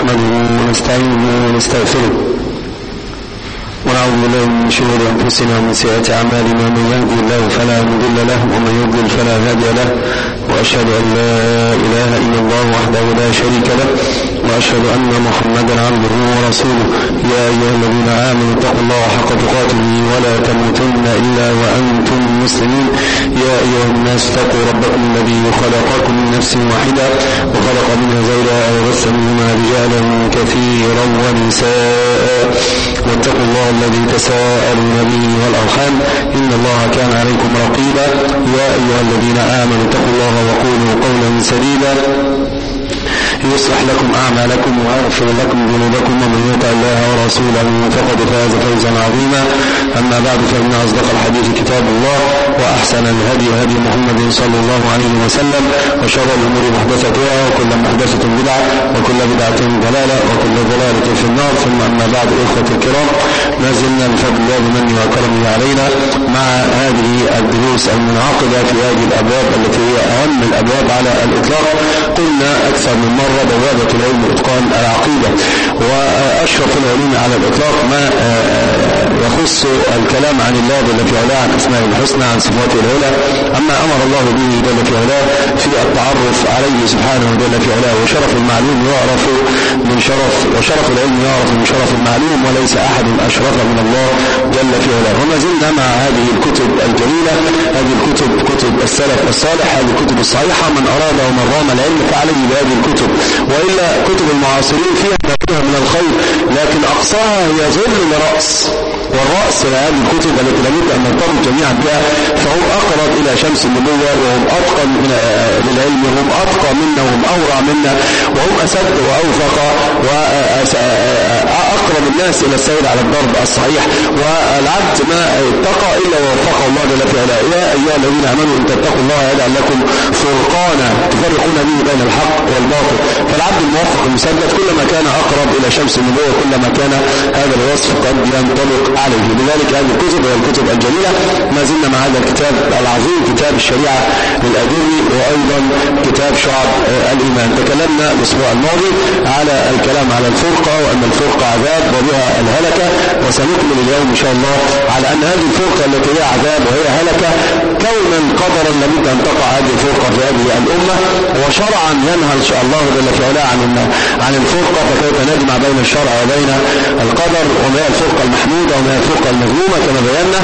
نحمده ونستعينه ونستغفره ونعوذ بالله من شرور أنفسنا ومن سيئات أعمالنا، من يهده الله فلا مضل له ومن يضلل فلا هادي له، وأشهد أن لا إله إلا الله وحده لا شريك له، وأشهد أن محمدا عبده ورسوله. يا أيها الذين آمنوا اتقوا الله حق تقاته ولا تموتن إلا وأنتم مسلمون. يا أيها الناس اتقوا ربكم الذي خلقكم من نفس واحدة وخلق منها زوجها وبث منهما رجالا كثيرا ونساء، واتقوا الله الذي تساءلون به والأرحام إن الله كان عليكم رقيبا. يا أيها الذين آمنوا اتقوا الله وقولوا قولا سديدا يصلح لكم أعمالكم ويغفر لكم ذنوبكم، ومن يطع الله ورسوله فقد فاز فوزا عظيما. أما بعد، فإن أصدق الحديث كتاب الله، وأحسن الهدي هدي محمد صلى الله عليه وسلم، وشر الأمور محدثاتها، وكل محدثة بدعة، وكل بدعة ضلالة، وكل ضلالة في النار. ثم أما بعد، إخوة الكرام، ما زلنا بفضل الله بمنه وكرمه علينا مع هذه الدروس المنعقدة في هذه الأبواب التي هي أهم الأبواب على الإطلاق. قلنا أكثر من مرة بوابة العلم إتقان العقيدة، وأشرف العلوم على الإطلاق ما يخص الكلام عن الله جل في علاه، عن أسماء الحسنى، عن صفاته العلى، عما أمر الله به جل في علاه في التعرف عليه سبحانه جل في علاه. وشرف المعلوم يعرف من شرف، وشرف العلم يعرف من شرف المعلوم، وليس أحد أشرف من الله جل في علاه. وما زلنا مع هذه الكتب الجليلة، هذه الكتب كتب السلف الصالح، هذه الكتب الصحيحة. من أراد ومن رام العلم فعليه بهذه الكتب، وإلا كتب المعاصرين فيها ما فيها من الخير، لكن أقصاها هي ظل لرأس، والرأس لهذه الكتب التي لابد أن نرتبط جميعا بها. فهم أقرب إلى شمس النبوة، وهم أتقى للعلم، وهم أتقى منا، وهم أورع منا، وهم أسد وأوفق وأقرب الناس إلى السير على الضرب الصحيح. والعبد ما اتقى إلا ووفقه الله جل في علاه. يا أيها الذين آمنوا إن تتقوا الله يجعل لكم فرقانا تفرقون به بين الحق والباطل. فالعبد الموفق المسدد كلما كان أقرب إلى شمس النبوة كلما كان هذا الوصف قد ينطبق عليه. لذلك هذه الكتب هي الكتب الجليلة. ما زلنا مع هذا الكتاب العظيم، كتاب الشريعة للأجري، وأيضا كتاب شعب الإيمان. تكلمنا الأسبوع الماضي على الكلام على الفرقة، وأن الفرقة عذاب وبها الهلكة، وسنكمل اليوم إن شاء الله على أن هذه الفرقة التي هي عذاب وهي هلكة كونا قدرا لابد أن تقع هذه الفرقة في هذه الأمة، وشرعا ينهى إن شاء الله جل في علاه عن الفرقة. فكيف نجمع بين الشرع وبين القدر، وما هي الفرقة المحمودة وما هي الفرقة المذمومة كما بينا.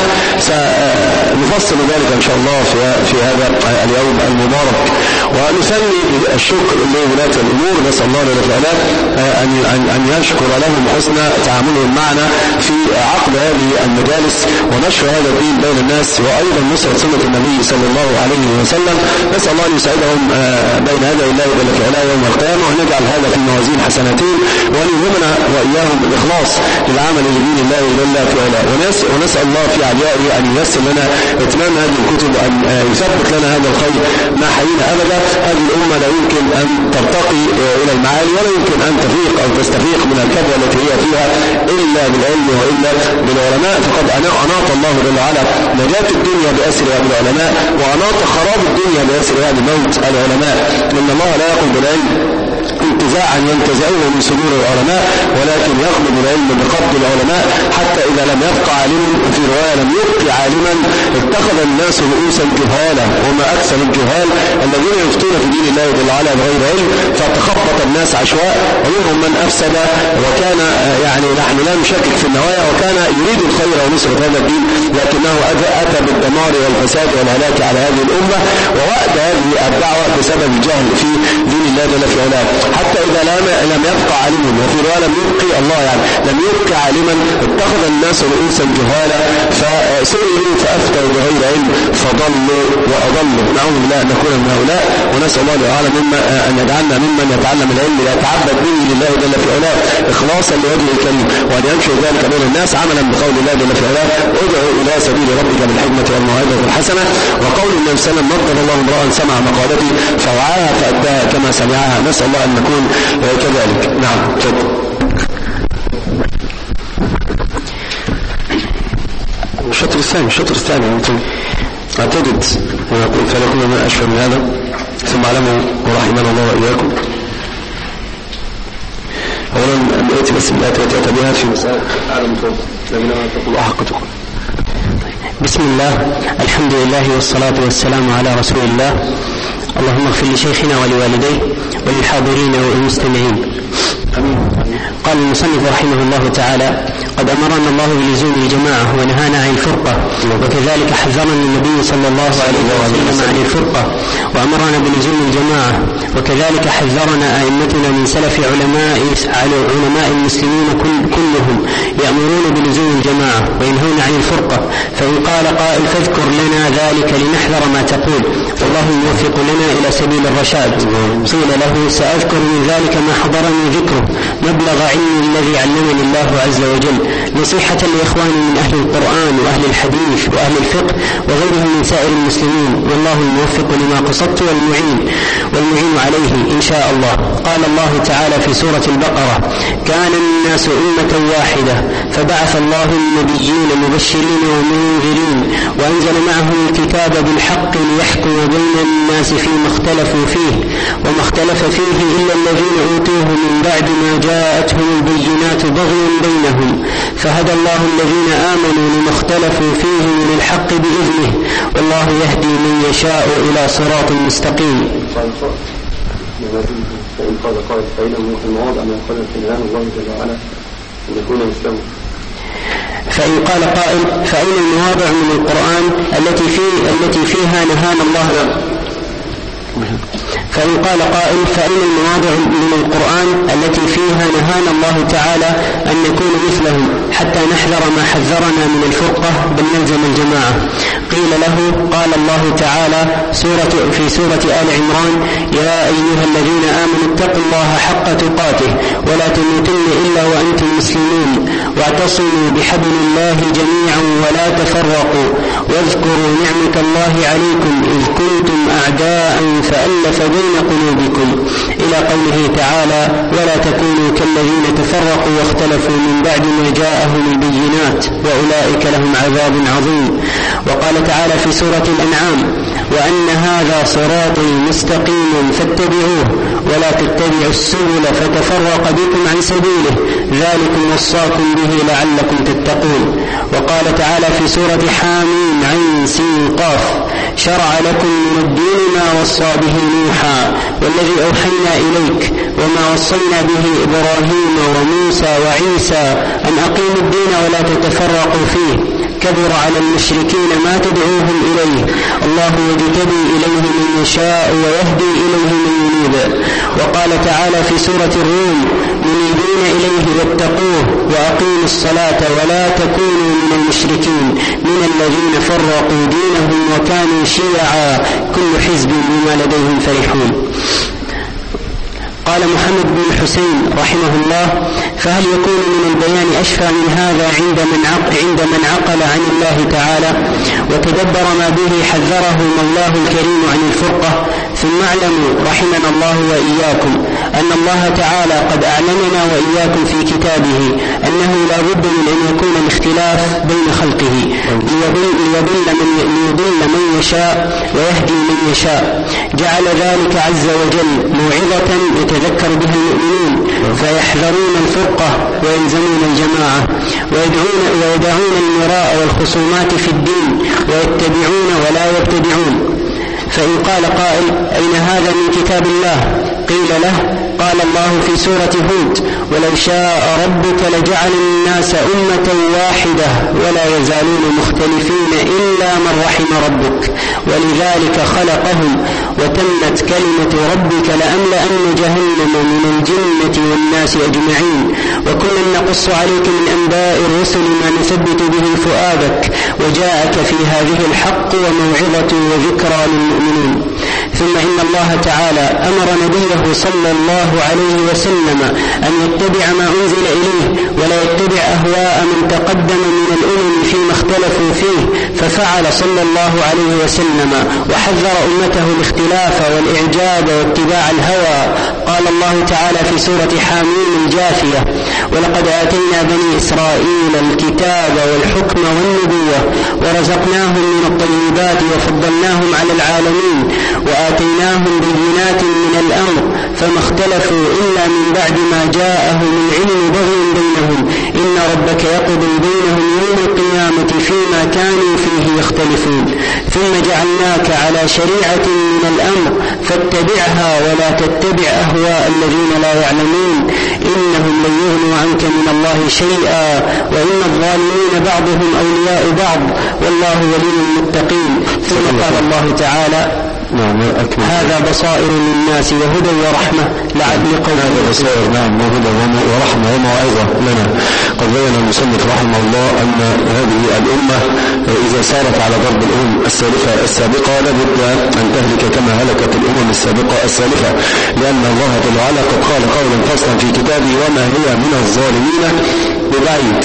سنفصل ذلك إن شاء الله في هذا اليوم المبارك. ونسمي الشكر لولاة الأمور، نسأل الله جل في علاه أن يشكر لهم حسن تعاملهم معنا في عقد هذه المجالس ونشر هذا الدين بين الناس، وأيضا نصرة سنة النبي صلى الله عليه وسلم. نسأل الله أن يسعدهم بين يدي الله جل في علاه يوم القيامة، وأن يجعل هذا في موازين حسناتهم، وأن يلهمنا وإياهم الإخلاص للعمل لدين الله جل في علاه. ونسأل الله في عليائه أن ييسر لنا إتمام هذه الكتب، وأن يثبت لنا هذا الخير ما حيينا أبدا. هذه الأمة لا يمكن أن ترتقي إلى المعالي، ولا يمكن أن تفيق أو تستفيق من الكبوة التي هي فيها إلا بالعلم وإلا بالعلماء. فقد أناط الله جل وعلا نجاة الدنيا بأسرها بالعلماء، وأناط خراب الدنيا بأسرها بموت العلماء. إن الله لا يقبل بالعلم انتزاعا ينتزعوه من صدور العلماء، ولكن يقبل العلم بقبض العلماء، حتى إذا لم يبقى عالم، في رواية لم يبقى عالما، اتخذ الناس رؤوسا جهالا، وما أكثر الجهال الذين يفتون في دين الله جل وعلا بغير علم، فتخبط الناس عشواء، ومنهم من أفسد وكان نحن لا نشكك في النوايا، وكان يريد الخير ونصرة هذا الدين، لكنه أتى بالدمار والفساد والهلاك على هذه الأمة، ووأد هذه الدعوة بسبب الجهل في دين الله جل في علاه. حتى إذا لم يبقى عالم، وفي رواية لم يبقي الله لم يبقى عالما، اتخذ الناس رؤوسا جهالا فسئلوا فأفتوا بغير علم فضلوا وأضلوا. نعوذ بالله أن نكون من هؤلاء، ونسأل الله تعالى أن يجعلنا ممن يتعلم العلم ليتعبد به لله جل في علاه إخلاصا لوجهه الكريم، وأن ينشر ذلك بين الناس عملا بقول الله جل في علاه: ادعو إلى سبيل ربك بالحكمة والموعظة الحسنة. وقول النبي صلى الله عليه وسلم: نضر الله امرأ سمع مقالتي فوعاها فأداها كما سمعها. نسأل الله أن نكون كذلك. نعم، تفضل. الشطر الثاني أنتم اعتدد ويقول فلكم ما أشفى من هذا. ثم علموا ورحمنا الله وإياكم أولا نأتي بس بالآيات التي أتى بها في مسألة أعلم الفضل لكن تقول أحق تقول. بسم الله، الحمد لله والصلاة والسلام على رسول الله. اللهم اغفر لشيخنا ولوالديه وللحاضرين والمستمعين. قال المصنف رحمه الله تعالى: قد أمرنا الله بلزوم الجماعة ونهانا عن الفرقة، وكذلك حذرنا النبي صلى الله عليه وسلم عن الفرقة وأمرنا بلزوم الجماعة، وكذلك حذرنا أئمتنا من سلف علماء المسلمين كلهم يأمرون بلزوم الجماعة وينهون عن الفرقة. فإن قال قائل: فاذكر لنا ذلك لنحذر ما تقول، والله يوفق لنا إلى سبيل الرشاد. قيل له: سأذكر من ذلك ما حضرني ذكره مبلغ علمي الذي علمني الله عز وجل، نصيحة لإخواني من أهل القرآن وأهل الحديث وأهل الفقه وغيرهم من سائر المسلمين، والله الموفق لما قصدت والمعين عليه إن شاء الله. قال الله تعالى في سورة البقرة: كان الناس أمة واحدة فبعث الله النبيين مبشرين ومنذرين وأنزل معهم الكتاب بالحق ليحكم بين الناس فيما اختلفوا فيه، وما اختلف فيه إلا الذين أوتوه من بعد ما جاءتهم البينات بغيا بينهم، فهدى الله الذين آمنوا لما اختلفوا فيه من الحق بإذنه، والله يهدي من يشاء إلى صراط مستقيم. فإن قال قائل فإنه في المواضع من يقول الإنسان الله جل وعلا أن يكون مسلما. فإن قال قائل: فأين المواضع من القرآن التي فيها نهانا الله؟ فإن قال قائل: فإن المواضع من القرآن التي فيها نهانا الله تعالى أن نكون مثلهم حتى نحذر ما حذرنا من الفرقة بل نلزم الجماعة؟ قيل له: قال الله تعالى في سورة آل عمران: يا أيها الذين آمنوا اتقوا الله حق تقاته ولا تموتن إلا وأنتم مسلمون، واعتصموا بحبل الله جميعا ولا تفرقوا، واذكروا نعمة الله عليكم إذ كنتم أعداء فألف بين قلوبكم، إلى قوله تعالى: ولا تكونوا كالذين تفرقوا واختلفوا من بعد ما جاءهم البينات وأولئك لهم عذاب عظيم. وقال تعالى في سورة الأنعام: وأن هذا صراطي مستقيم فاتبعوه ولا تتبعوا السبل فتفرق بكم عن سبيله، ذلكم وصاكم به لعلكم تتقون. وقال تعالى في سورة حاميم عين سين قاف: شرع لكم من الدين ما وصى به نوحا والذي أوحينا إليك وما وصينا به إبراهيم وموسى وعيسى أن أقيموا الدين ولا تتفرقوا فيه، كبر على المشركين ما تدعوهم إليه، الله يجتبي إليه من يشاء ويهدي إليه من ينيب. وقال تعالى في سورة الروم: منيبين إليه واتقوه وأقيموا الصلاة ولا تكونوا من المشركين من الذين فرقوا دينهم وكانوا شيعا كل حزب بما لديهم فرحون. قال محمد بن الحسين رحمه الله: فهل يكون من البيان أشفى من هذا عند من عقل عن الله تعالى وتدبر ما به حذره مولاه الكريم عن الفرقة؟ ثم اعلموا رحمنا الله وإياكم أن الله تعالى قد أعلمنا وإياكم في كتابه أنه لا بد من أن يكون الاختلاف بين خلقه ليضل من يشاء ويهدي من يشاء. جعل ذلك عز وجل موعظة يتذكر بها المؤمنين فيحذرون الفرقة ويلزمون الجماعة ويدعون المراء والخصومات في الدين ويتبعون ولا يبتدعون. فإن قال قائل: أين هذا من كتاب الله؟ قيل له: قال الله في سورة هود: ولو شاء ربك لجعل الناس أمة واحدة ولا يزالون مختلفين إلا من رحم ربك ولذلك خلقهم وتمت كلمة ربك لأملأن جهنم من الجنة والناس أجمعين، وكلا نقص عليك من أنباء الرسل ما نثبت به فؤادك وجاءك في هذه الحق وموعظة وذكرى للمؤمنين. ثم إن الله تعالى أمر نبيه صلى الله عليه وسلم أن يتبع ما أنزل إليه ولا يتبع أهواء من تقدم من الأمم فيما اختلفوا فيه، ففعل صلى الله عليه وسلم وحذر أمته الاختلاف والإعجاب واتباع الهوى. قال الله تعالى في سورة حاميم الجاثية: ولقد آتينا بني إسرائيل الكتاب والحكم والنبوة ورزقناهم من الطيبات وفضلناهم على العالمين وآتيناهم بينات من الأمر فما اختلفوا إلا من بعد ما جاءهم من علم بغي بينهم إن ربك يقضي بينهم يوم القيامة فيما كانوا فيه يختلفون ثم جعلناك على شريعة من الأمر فاتبعها ولا تتبع أهواء الذين لا يعلمون إنهم لن يغنوا عنك من الله شيئا وإن الظالمين بعضهم أولياء بعض والله ولي المتقين. ثم قال الله تعالى هذا بصائر للناس وهدى ورحمة لعل قوم. هذا بصائر وهدى ورحمة وموعظة لنا. قد بين المصنف رحمه الله أن هذه الأمة إذا سارت على ضرب الأمم السابقة لابد أن تهلك كما هلكت الأمم السالفة لأن الله جل وعلا قد قال قولا فصلا في كتابه وما هي من الظالمين ببعيد.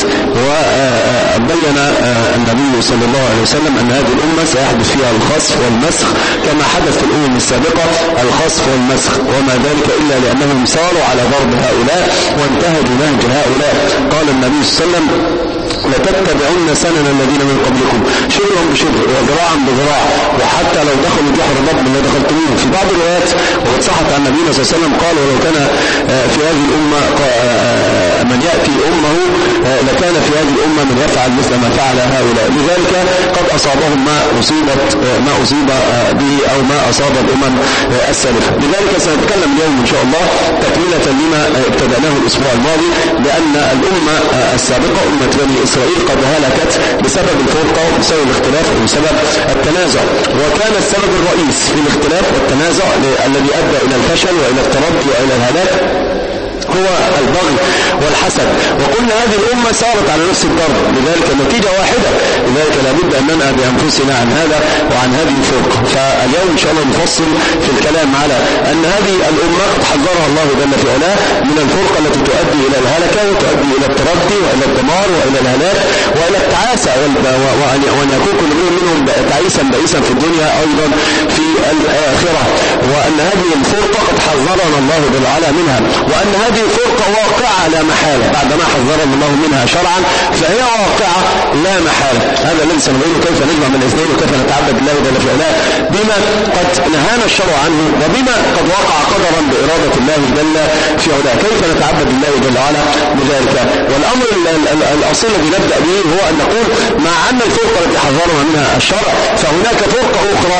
وبين النبي صلى الله عليه وسلم أن هذه الأمة سيحدث فيها الخسف والمسخ كما حدث في الأمم السابقة الخسف والمسخ وما ذلك إلا لأنهم ساروا على ضرب هؤلاء وانتهجوا نهج هؤلاء. قال النبي صلى الله عليه وسلم لتتبعن سنن الذين من قبلكم شبرا بشبر وذراعا بذراع وحتى لو دخلوا جحر ضب لدخلتموه. في بعض الروايات وقد صحت عن النبي صلى الله عليه وسلم قال ولو كان في هذه الأمة من يأتي أمه لكان في هذه الأمة من يفعل مثل ما فعل هؤلاء. لذلك قد أصابهم ما أصيب به أو ما أصاب الأمم السالفة. لذلك سنتكلم اليوم إن شاء الله تكملة لما ابتدأناه الأسبوع الماضي بأن الأمة السابقة أمة بني إسرائيل قد هلكت بسبب الفرقة وبسبب الاختلاف وبسبب التنازع. وكان السبب الرئيس في الاختلاف والتنازع الذي أدى إلى الفشل وإلى التردي وإلى الهلاك هو البغي والحسد. وقلنا هذه الأمة سارت على نفس الضرب لذلك النتيجة واحدة. لذلك لابد أن ننأى بأنفسنا عن هذا وعن هذه الفرقة. فاليوم إن شاء الله نفصل في الكلام على أن هذه الأمة قد حذرها الله جل في علاه من الفرقة التي تؤدي إلى الهلكة وتؤدي إلى التردي وإلى الدمار وإلى الهلاك وإلى التعاسة وأن يكون كل منهم تعيسا بئيسا في الدنيا أيضا في الآخرة. وأن هذه الفرقة قد حذرنا الله جل وعلا منها وأن هذه فرقة واقعة لا محالة بعدما حذرنا الله منها شرعا فهي واقعة لا محالة. هذا الذي سنبين كيف نجمع من الاثنين وكيف نتعبد بالله جل في علاه بما قد نهانا الشرع عنه وبما قد وقع قدرا بإرادة الله جل في علاه. كيف نتعبد بالله جل وعلا بذلك. والأمر الأصيل الذي نبدأ به هو أن نقول مع أن الفرقة التي حذرنا منها الشرع فهناك فرقة أخرى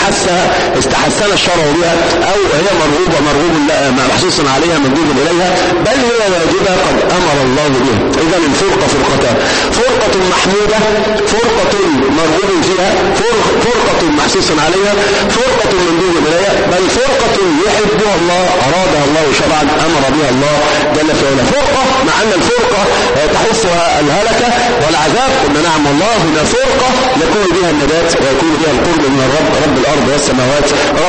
استحسن الشرع بها أو هي مرغوب محسوس عليها مندوب إليها بل هي واجبة قد أمر الله بها. إذا الفرقة فرقتان فرقة محمودة فرقة مرغوب فيها فرقة محسوس عليها فرقة مندوب إليها بل فرقة يحبها الله أرادها الله شرعا أمر بها الله جل في علاه. فرقة مع أن الفرقة تحثها الهلكة والعذاب قلنا نعم والله هنا فرقة يكون بها النجاة ويكون بها القرب من الرب رب الأرض والسماوات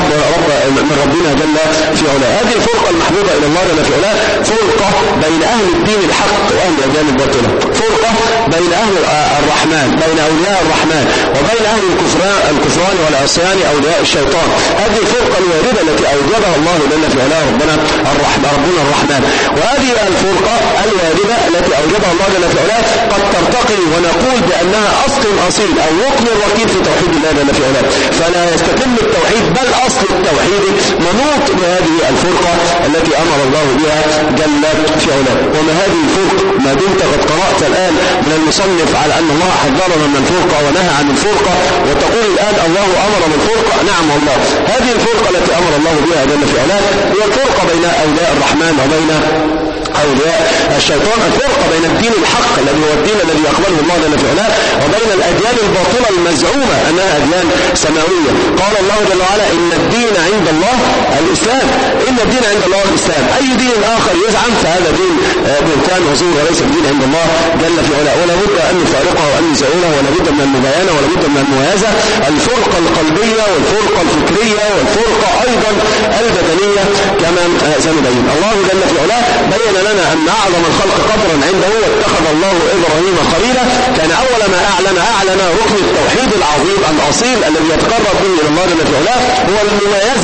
من ربنا جل في علاه. هذه الفرقة المحبوبة إلى الله جل في علاه فرقة بين أهل الدين الحق وأهل الأديان الباطلة فرقة بين أهل الرحمن بين أولياء الرحمن وبين أهل الكفران والعصيان أولياء الشيطان. هذه الفرقة الواردة التي أوجبها الله جل في علاه ربنا الرحمن. وهذه الفرقة الواردة التي أوجبها الله جل في علاه قد ترتقي ونقول بأنها أصل أصيل أو ركن ركين في توحيد الله جل في علاه فلا يستتم التوحيد بل أصل التوحيد منوط بهذه الفرقة التي أمر الله بها جل في علاه. وما هذه الفرقة ما دمت قد قرأت الآن من المصنف على أن الله حذرنا من الفرقة ونهى عن الفرقة وتقول الآن الله أمر بالفرقة. نعم والله هذه الفرقة التي أمر الله بها جل في علاه هي الفرقة بين أولياء الرحمن وبين أولياء الشيطان. الفرقة بين الدين الحق الذي هو الدين الذي يقبله الله جل في علاه وبين الأديان الباطلة المزعومة أنها أديان سماوية. قال الله جل وعلا إن الدين عند الله الإسلام إن الدين عند الله الإسلام. أي دين آخر يزعم فهذا دين بهتان وزور وليس الدين عند الله جل في علاه. ولا بد أن نفارقه وأن نزعله ولا بد من المباينة ولا بد من الموازة. الفرقة القلبية والفرقة الفكرية والفرقة أيضا البدنية كما سنبين. الله جل في علاه بين لنا أن أعظم الخلق قدرا عنده واتخذ الله إبراهيم خليلا كان أول ما أعلن ركن التوحيد العظيم الأصيل الذي يتقرب به إلى الله جل في علاه هو الممايزة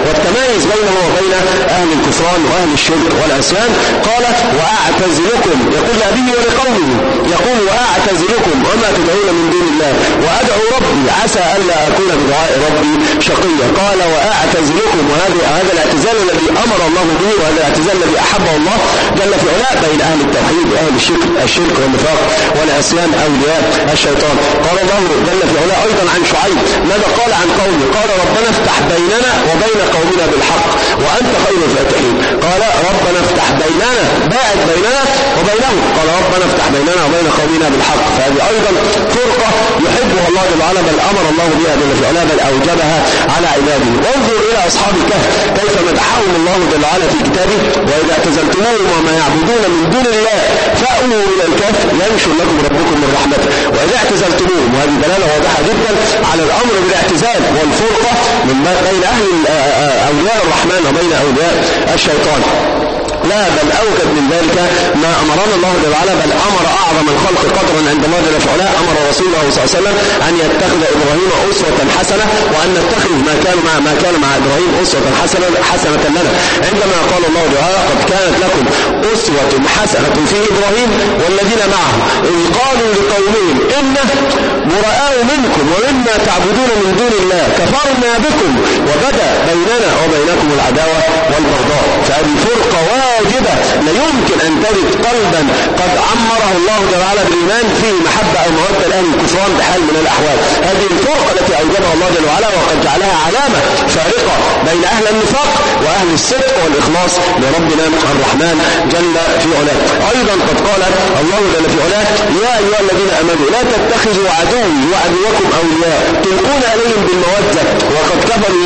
والتمايز بينه وبين أهل الكفران وأهل الشرك والعصيان. قال وأعتزلكم، يقول لأبيه ولقومه، يقول وأعتزلكم وما تدعون من دون الله وأدعو ربي عسى ألا أكون بدعاء ربي شقيا. قال وأعتزلكم، وهذا الاعتزال الذي أمر الله به، وهذا الاعتزال الذي أحبه الله جل في علاه بين أهل التوحيد وأهل الشرك والنفاق والعصيان أولياء الشيطان. قال الله جل في علاه أيضا عن شعيب ماذا قال عن قومه؟ قال ربنا افتح بيننا وبين قومنا بالحق وأنت خير الفاتحين. قال ربنا افتح بيننا، باعد بيننا وبينهم، قال ربنا افتح بيننا وبين قومنا بالحق. فهذه أيضا فرقة يحبها الله جل وعلا، بل أمر الله بها جل في علاه، بل أوجبها على عباده. وانظر إلى أصحاب الكهف كيف مدحهم الله جل وعلا في كتابه: وإذا اعتزلتموهم وما يعبدون من دون الله فأووا إلى الكهف ينشر لكم ربكم من رحمته. وإذا اعتزلتموهم، وهذه دلالة واضحة جدا على الأمر بالاعتزال والفرقة من بين أهل أولياء الرحمن وبين أولياء الشيطان. لا بل أوجد من ذلك ما أمرنا الله جل وعلا، بل أمر أعظم الخلق قدرا عند الله جل وعلا، أمر رسوله صلى الله عليه وسلم أن يتخذ إبراهيم أسوة حسنة، وأن نتخذ ما كان مع إبراهيم أسوة حسنة لنا، عندما قال الله جل وعلا: قد كانت لكم أسوة حسنة في إبراهيم والذين معه إذ قالوا لقومهم إنا براء منكم ومما تعبدون من دون الله كفرنا بكم وبدأ بيننا وبينكم العداوة والبغضاء. فهذه فرقة واجبة، لا يمكن أن تجد قلبا قد عمره الله جل وعلا بالإيمان فيه محبة أو مودة لأهل الكفران بحال من الأحوال. هذه الفرقة التي أوجبها الله جل وعلا، وقد جعلها علامة فارقة بين أهل النفاق وأهل الصدق والإخلاص لربنا الرحمن جل في علاه. أيضا قد قال الله جل في علاه: يا أيها الذين آمنوا لا تتخذوا عدوي وعدوكم أولياء تلقون عليهم بالمودة وقد كفروا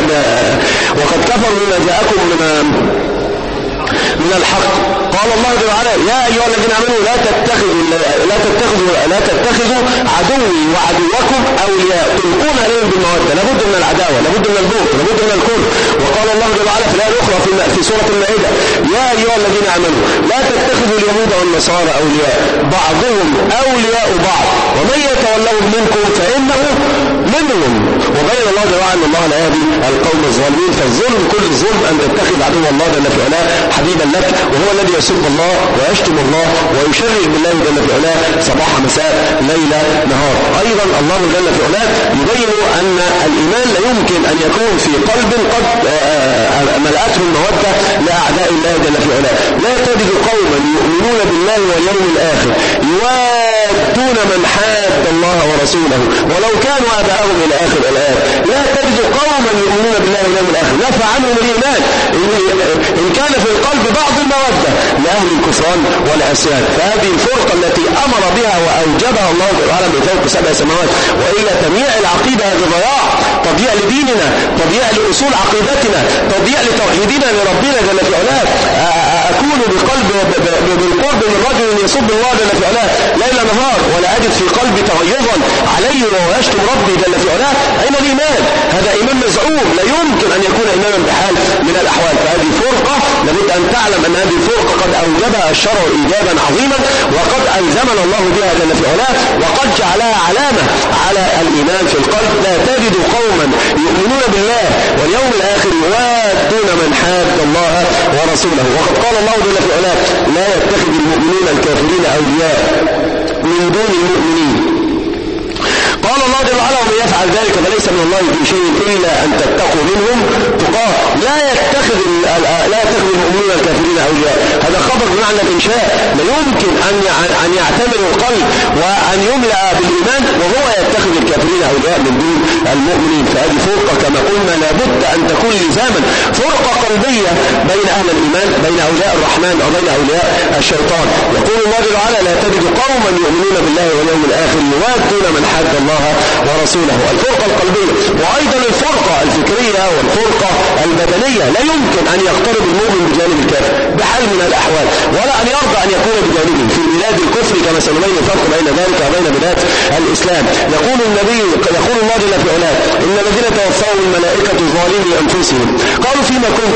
بما جاءكم من الحق. قال الله جل وعلا: يا أيها الذين آمنوا لا تتخذوا عدوي وعدوكم أولياء تلقون عليهم بالمودة. لابد من العداوة، لابد من البغض، لابد من الكره. وقال الله جل وعلا في الآية الأخرى في سورة المائدة: يا أيها الذين آمنوا لا تتخذوا اليهود والنصارى أولياء بعضهم أولياء بعض ومن يتولهم منكم فإنه منهم. وبين الله جل وعلا أن الله لا يهدي القوم الظالمين. فالظلم كل الظلم أن تتخذ عدو الله جل في علاه حبيبا لك، وهو الذي يسب الله ويشتم الله ويشرك بالله جل في علاه صباح مساء ليلة نهار. أيضا الله جل في علاه يبين أن الإيمان لا يمكن أن يكون في قلب قد ملأته المودة لأعداء الله جل في علاه. لا تجد قوما يؤمنون بالله واليوم الآخر يوادون من حاد الله ورسوله ولو كانوا آباءهم إلى آخر الآيات. لا تجد قوما يؤمنون بالله واليوم الآخر نفى عنهم الإيمان إن كان في القلب بعض المودة لأهل الكفران والعصيان. فهذه الفرقة التي أمر بها وأوجبها الله تعالى من فوق 7 سماوات. وإلى تضييع العقيدة هذا ضياع، تضييع لديننا، تضييع لأصول عقيدتنا، تضييع لتوحيدنا لربنا جل في علاه. أكون بالقرب من رجل يصب الله جل في علاه ليل نهار ولا أجد في قلبي تغيظا عليه وهو يشتم ربي جل في علاه. أين الإيمان؟ هذا إيمان مزعوم، لا يمكن أن يكون إيمانا بحال من الأحوال. فهذه فرقة لابد أن تعلم أن هذه الفرقة قد أوجبها الشرع إيجابا عظيما، وقد ألزمنا الله بها جل في علاه، وقد جعلها علامة على الإيمان في القلب. لا تجد قوما يؤمنون بالله واليوم الآخر يوادون من حاد الله ورسوله. وقد قال الله جل في علاه: لا يتخذ المؤمنون الكافرين أولياء من دون المؤمنين. قال الله جل وعلا: ومن يفعل ذلك فليس من الله في شيء إلا أن تتقوا منهم تقاه. لا يتخذ المؤمنون الكافرين أولياء. هذا خبر بمعنى الإنشاء. لا يمكن أن يعتمر القلب وأن يملأ بالإيمان وهو يتخذ الكافرين أولياء من دون المؤمنين. فهذه فرقة كما قلنا لابد أن تكون لزاما، فرقة قلبية بين أهل الإيمان، بين أولياء الرحمن وبين أولياء الشيطان. يقول الله جل وعلا: لا تجد قوما يؤمنون بالله واليوم الآخر يوادون من حاد الله ورسوله. الفرقة القلبية. وأيضا الفرقة الفكرية والفرقة البدنية. لا يمكن أن يقترب المؤمن بجانب الكافر بحال من الأحوال، ولا أن يرضى أن يكون بجانبه في بلاد الكفر، كما سنبين الفرق بين ذلك وبين بلاد الإسلام. يقول الله جل في علاه: إن الذين توفاهم الملائكة ظالمي أنفسهم قالوا فيما كنتم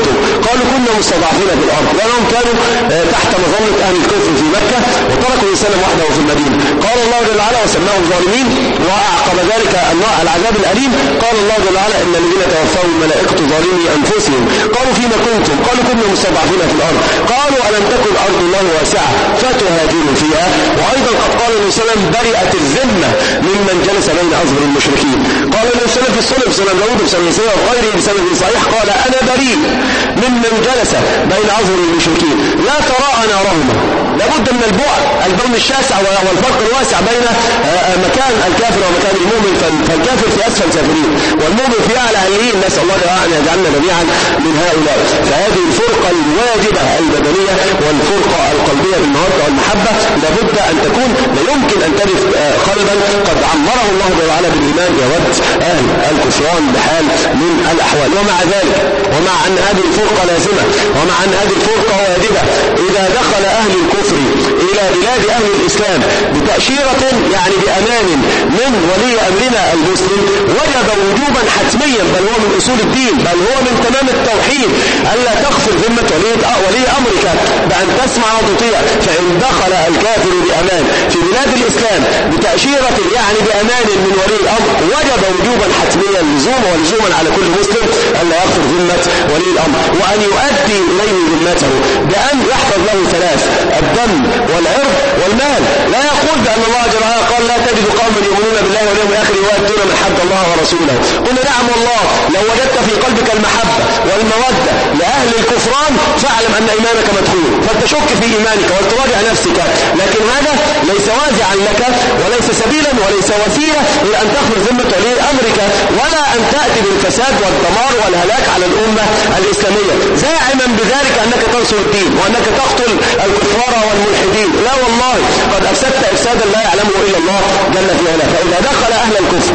قالوا كنا مستضعفين في الأرض لأنهم كانوا تحت مظلة أهل الكفر في مكة وتركوا إنسانا وحده في المدينة. قال الله جل وعلا وسماهم ظالمين، وأعقب ذلك العذاب الأليم قال الله جل وعلا إن الذين توفاهم الملائكة ظالمي أنفسهم قالوا فيما كنتم قالوا كنا مستضعفين في الأرض قالوا ألم تكن أرض الله واسعة فتهاجروا فيها. وأيضا قد قال النبي صلى الله عليه وسلم برئت الذمة ممن جلس بين أظهر المشركين. قال النبي صلى الله عليه وسلم في السنن سنن داود بسنن نسائي وغيره بسند صحيح قال أنا بريء ممن جلس بين أظهر المشركين لا تراءى نارهما. لابد من البعد الشاسع والفرق الواسع بين مكان الكافر ومكان المؤمن، فالكافر في أسفل سافلين والمؤمن في أعلى عليين، نسأل الله أن يجعلنا جميعا من هؤلاء. فهذه الفرقة الواجبة البدنية والفرقة القلبية بالمودة والمحبة لابد أن تكون، لا يمكن أن ترث قلبا قد عمره الله تعالى بالإيمان يود أهل الكفران بحال من الأحوال. ومع ذلك ومع أن هذه الفرقة لازمة ومع أن هذه الفرقة واجبة إذا دخل أهل الكفر إلى بلاد أهل الإسلام بتأشيرة يعني بأمان من ولي أمرنا المسلم وجب وجوبا حتميا، بل هو من أصول الدين، بل هو من تمام التوحيد ألا تغفر ذمة ولي أمرك بأن تسمع وتطيع. فإن دخل الكافر بأمان في بلاد الإسلام بتأشيرة يعني بأمان من ولي الأمر وجب وجوبا حتميا ولزوما على كل مسلم ألا يغفر ذمة ولي الأمر وأن يؤدي إليه ذمته بأن يحفظ له ثلاث: الدم والعرض والمال. لا يقول بأن الله جل وعلا قال لا تجد قوما يؤمنون بالله واليوم الآخر يؤدون من حد الله ورسوله. قلنا نعم والله، لو وجدت في قلبك المحبة والمودة لأهل الكفران فاعلم أن إيمانك مدخول، فلتشك في إيمانك وتراجع نفسك، لكن هذا ليس وازعا لك وليس سبيلا وليس وسيلة إلى أن تخرج ذمة ولي أمرك ولا أن تأتي بالفساد والدمار والهلاك على الأمة الإسلامية زاعما بذلك أنك تنصر الدين وأنك تقتل الكفار والملحدين. لا والله، قد أفسدت إفسادا لا يعلمه إلا الله جل في علاه. فإذا دخل أهل الكفر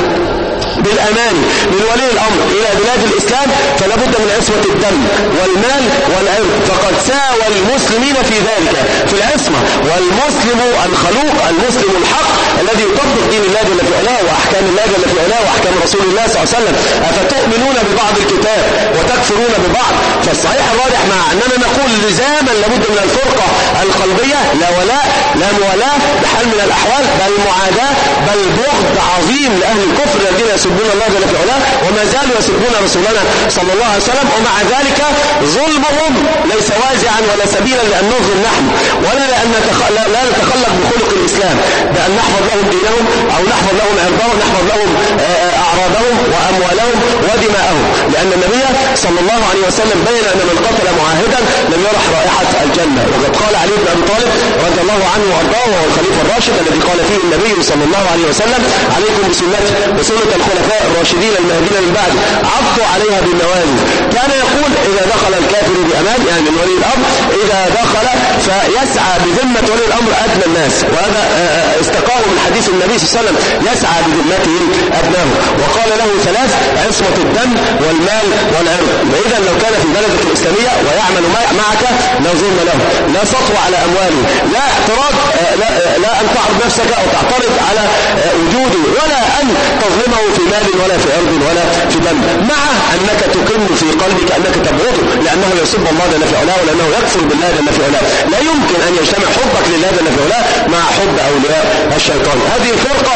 بالأمان من ولي الأمر إلى بلاد الإسلام فلا بد من عصمة الدم والمال والعرض، فقد ساوى المسلمين في ذلك في العصمة. والمسلم الخلوق المسلم الحق الذي يطبق دين الله جل في علاه وأحكام الله جل في علاه وأحكام رسول الله صلى الله عليه وسلم. أفتؤمنون ببعض الكتاب وتكفرون ببعض؟ فالصحيح الراجح مع أننا نقول لزاما لابد من الفرقة القلبية، لا ولاء لا موالاة بحال من الأحوال، بل معاداة بل بغض عظيم لأهل الكفر الذين يسبون الله جل في علاه وما زالوا يسبون رسولنا صلى الله عليه وسلم. ومع ذلك ظلمهم ليس وازعا ولا سبيلا لأن نظلم نحن ولا لأن لا نتخلق بخلق الإسلام بأن نحفظ لهم دينهم أو نحفظ لهم عرضهم نحفظ لهم أعراضهم وأموالهم ودماءهم، لأن النبي صلى الله عليه وسلم بين أن من قتل معاهدا لم يرح رائحة الجنة. وقد قال علي بن أبي طالب رضي الله عنه وأرضاه وهو الخليفة الراشد الذي قال فيه النبي صلى الله عليه وسلم: عليكم بسنتي وسنة الخلفاء الراشدين المهديين من بعد عضوا عليها بالنواجذ. كان يقول إذا دخل الكافر بأمان يعني من ولي الأمر إذا دخل فيسعى بذمة ولي الأمر أدنى الناس، وهذا استقاه من حديث النبي صلى الله عليه وسلم يسعى بذمته أدناه. وقال له ثلاث: عصمة الدم والمال والعرض. وإذا لو كان في بلدك الإسلامية ويعمل معك لا ظلم له، لا سطو على أمواله، لا اعتراض، لا أن تعرض نفسك أو تعترض على وجوده، ولا أن تظلمه في مال ولا في عرض ولا في دم، مع أنك تكن في قلبك أنك تبغضه لأنه يسب الله جل في علاه ولأنه يكفر بالله جل في علاه. لا يمكن أن يجتمع حبك لله جل في علاه مع حب أولياء الشيطان. هذه فرقة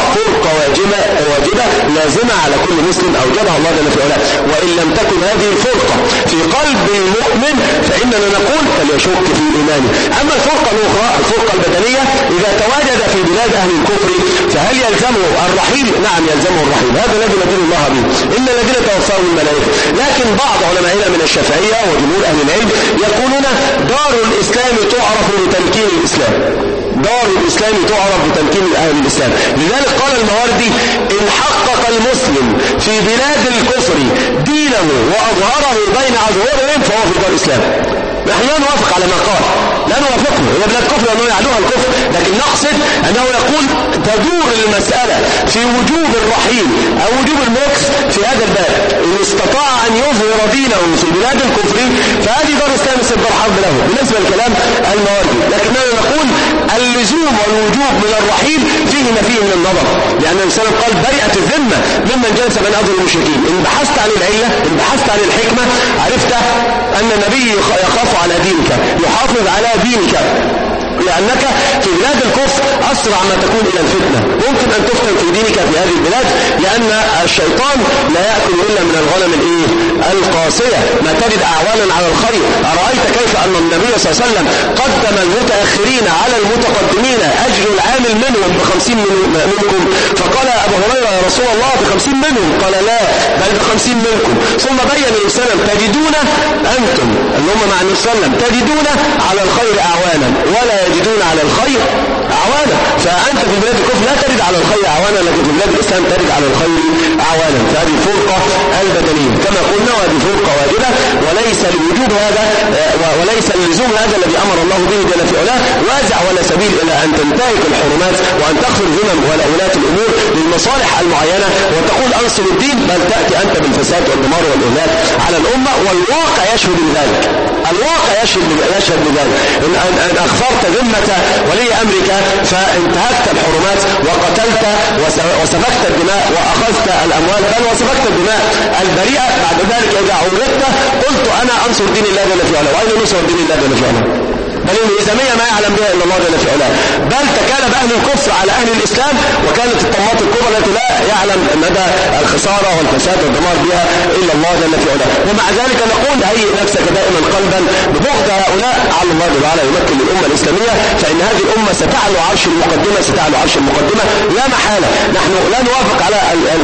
واجبة لازمة على كل مسلم أوجبها الله جل في علاه. وإن لم تكن هذه الفرقة في قلب المؤمن فإننا نقول فليشك في إيمانه. أما الفرقة الأخرى الفرقة البدنية إذا تواجد في بلاد أهل الكفر فهل يلزمه الرحيل؟ نعم يلزمه الرحيل، هذا الذي ندين الله به إن الذين توفاهم الملائكة. لكن بعض علمائنا من الشافعية وجمهور أهل العلم يقولون دار الإسلام تعرف بتمكين الإسلام، دار الإسلام تعرف بتمكين أهل الإسلام. لذلك قال المواردي: إن حقق المسلم في بلاد الكفر دينه وأظهره بين أظهرهم فهو في دار الإسلام. نحن لا نوافق على ما قال، لا نوافقه، هي بلاد كفر لأنه يعلوها الكفر، لكن نقصد أنه يقول تدور المسألة في وجوب الرحيل أو وجوب المكس في هذا الباب. إن استطاع أن يظهر دينه في بلاد الكفر فهذه دار الإسلام سد الحرب له بالنسبة لكلام المواردي. لكننا نقول اللزوم والوجوب من الرحيل فيه ما فيه من النظر، لأن النبي صلى الله عليه وسلم قال برئت الذمة ممن جلس بين أظهر المشركين. إن بحثت عن العلة، إن بحثت عن الحكمة، عرفت أن النبي يخاف على دينك، يحافظ على دينك، لأنك في بلاد الكفر أسرع ما تكون إلى الفتنة. ممكن أن تفتن في دينك في هذه البلاد، لأن الشيطان لا يأكل إلا من الغنم القاسية، ما تجد أعوانا على الخير. أرأيت كيف أن النبي صلى الله عليه وسلم قدم المتأخرين على المتقدمين، أجر العامل منهم ب50 منكم، فقال أبو هريرة يا رسول الله ب50 منهم؟ قال لا، بل ب50 منكم. ثم بين النبي صلى الله عليه وسلم تجدون أنتم اللي هم مع النبي صلى الله عليه وسلم تجدون على الخير أعوانا ولا يجدون على الخير أعوانا. فأنت في بلاد الكفر لا تجد على الخير أعوانا، لكن في بلاد الإسلام تجد على الخير أعوانا. فهذه فرقة البدنية كما قلنا، وهذه فرقة واجبة، وليس لوجود هذا وليس للزوم هذا الذي أمر الله به جل في علاه واسع ولا سبيل إلى أن تنتهك الحرمات وأن تغفر ذمم ولا ولاة الأمور للمصالح المعينة وتقول أنصر الدين، بل تأتي أنت بالفساد والدمار والإهلاك على الأمة. والواقع يشهد بذلك، الواقع يشهد بذلك. إن أخفرت ذمة ولي أمرك فانتهكت الحرمات وقتلت وسفكت الدماء وأخذت الأموال، بل وسفكت الدماء البريئة. بعد ذلك إذا عرضت قلت أنا أنصر دين الله جل في علاه. وأين نصر دين الله جل في علاه؟ بل الإلزامية ما يعلم بها إلا الله جل في علاه. بل تكالب أهل الكفر على أهل الإسلام، وكانت الطماط الكبرى التي لا يعلم مدى الخسارة والفساد والدمار بها إلا الله جل في علاه. ومع ذلك نقول هيئ نفسك دائما قلبا ببغض هؤلاء، على الله جل وعلا يمكن للأمة الإسلامية، فإن هذه الأمة ستعلو عرش المقدمة، ستعلو عرش المقدمة لا محالة. نحن لا نوافق على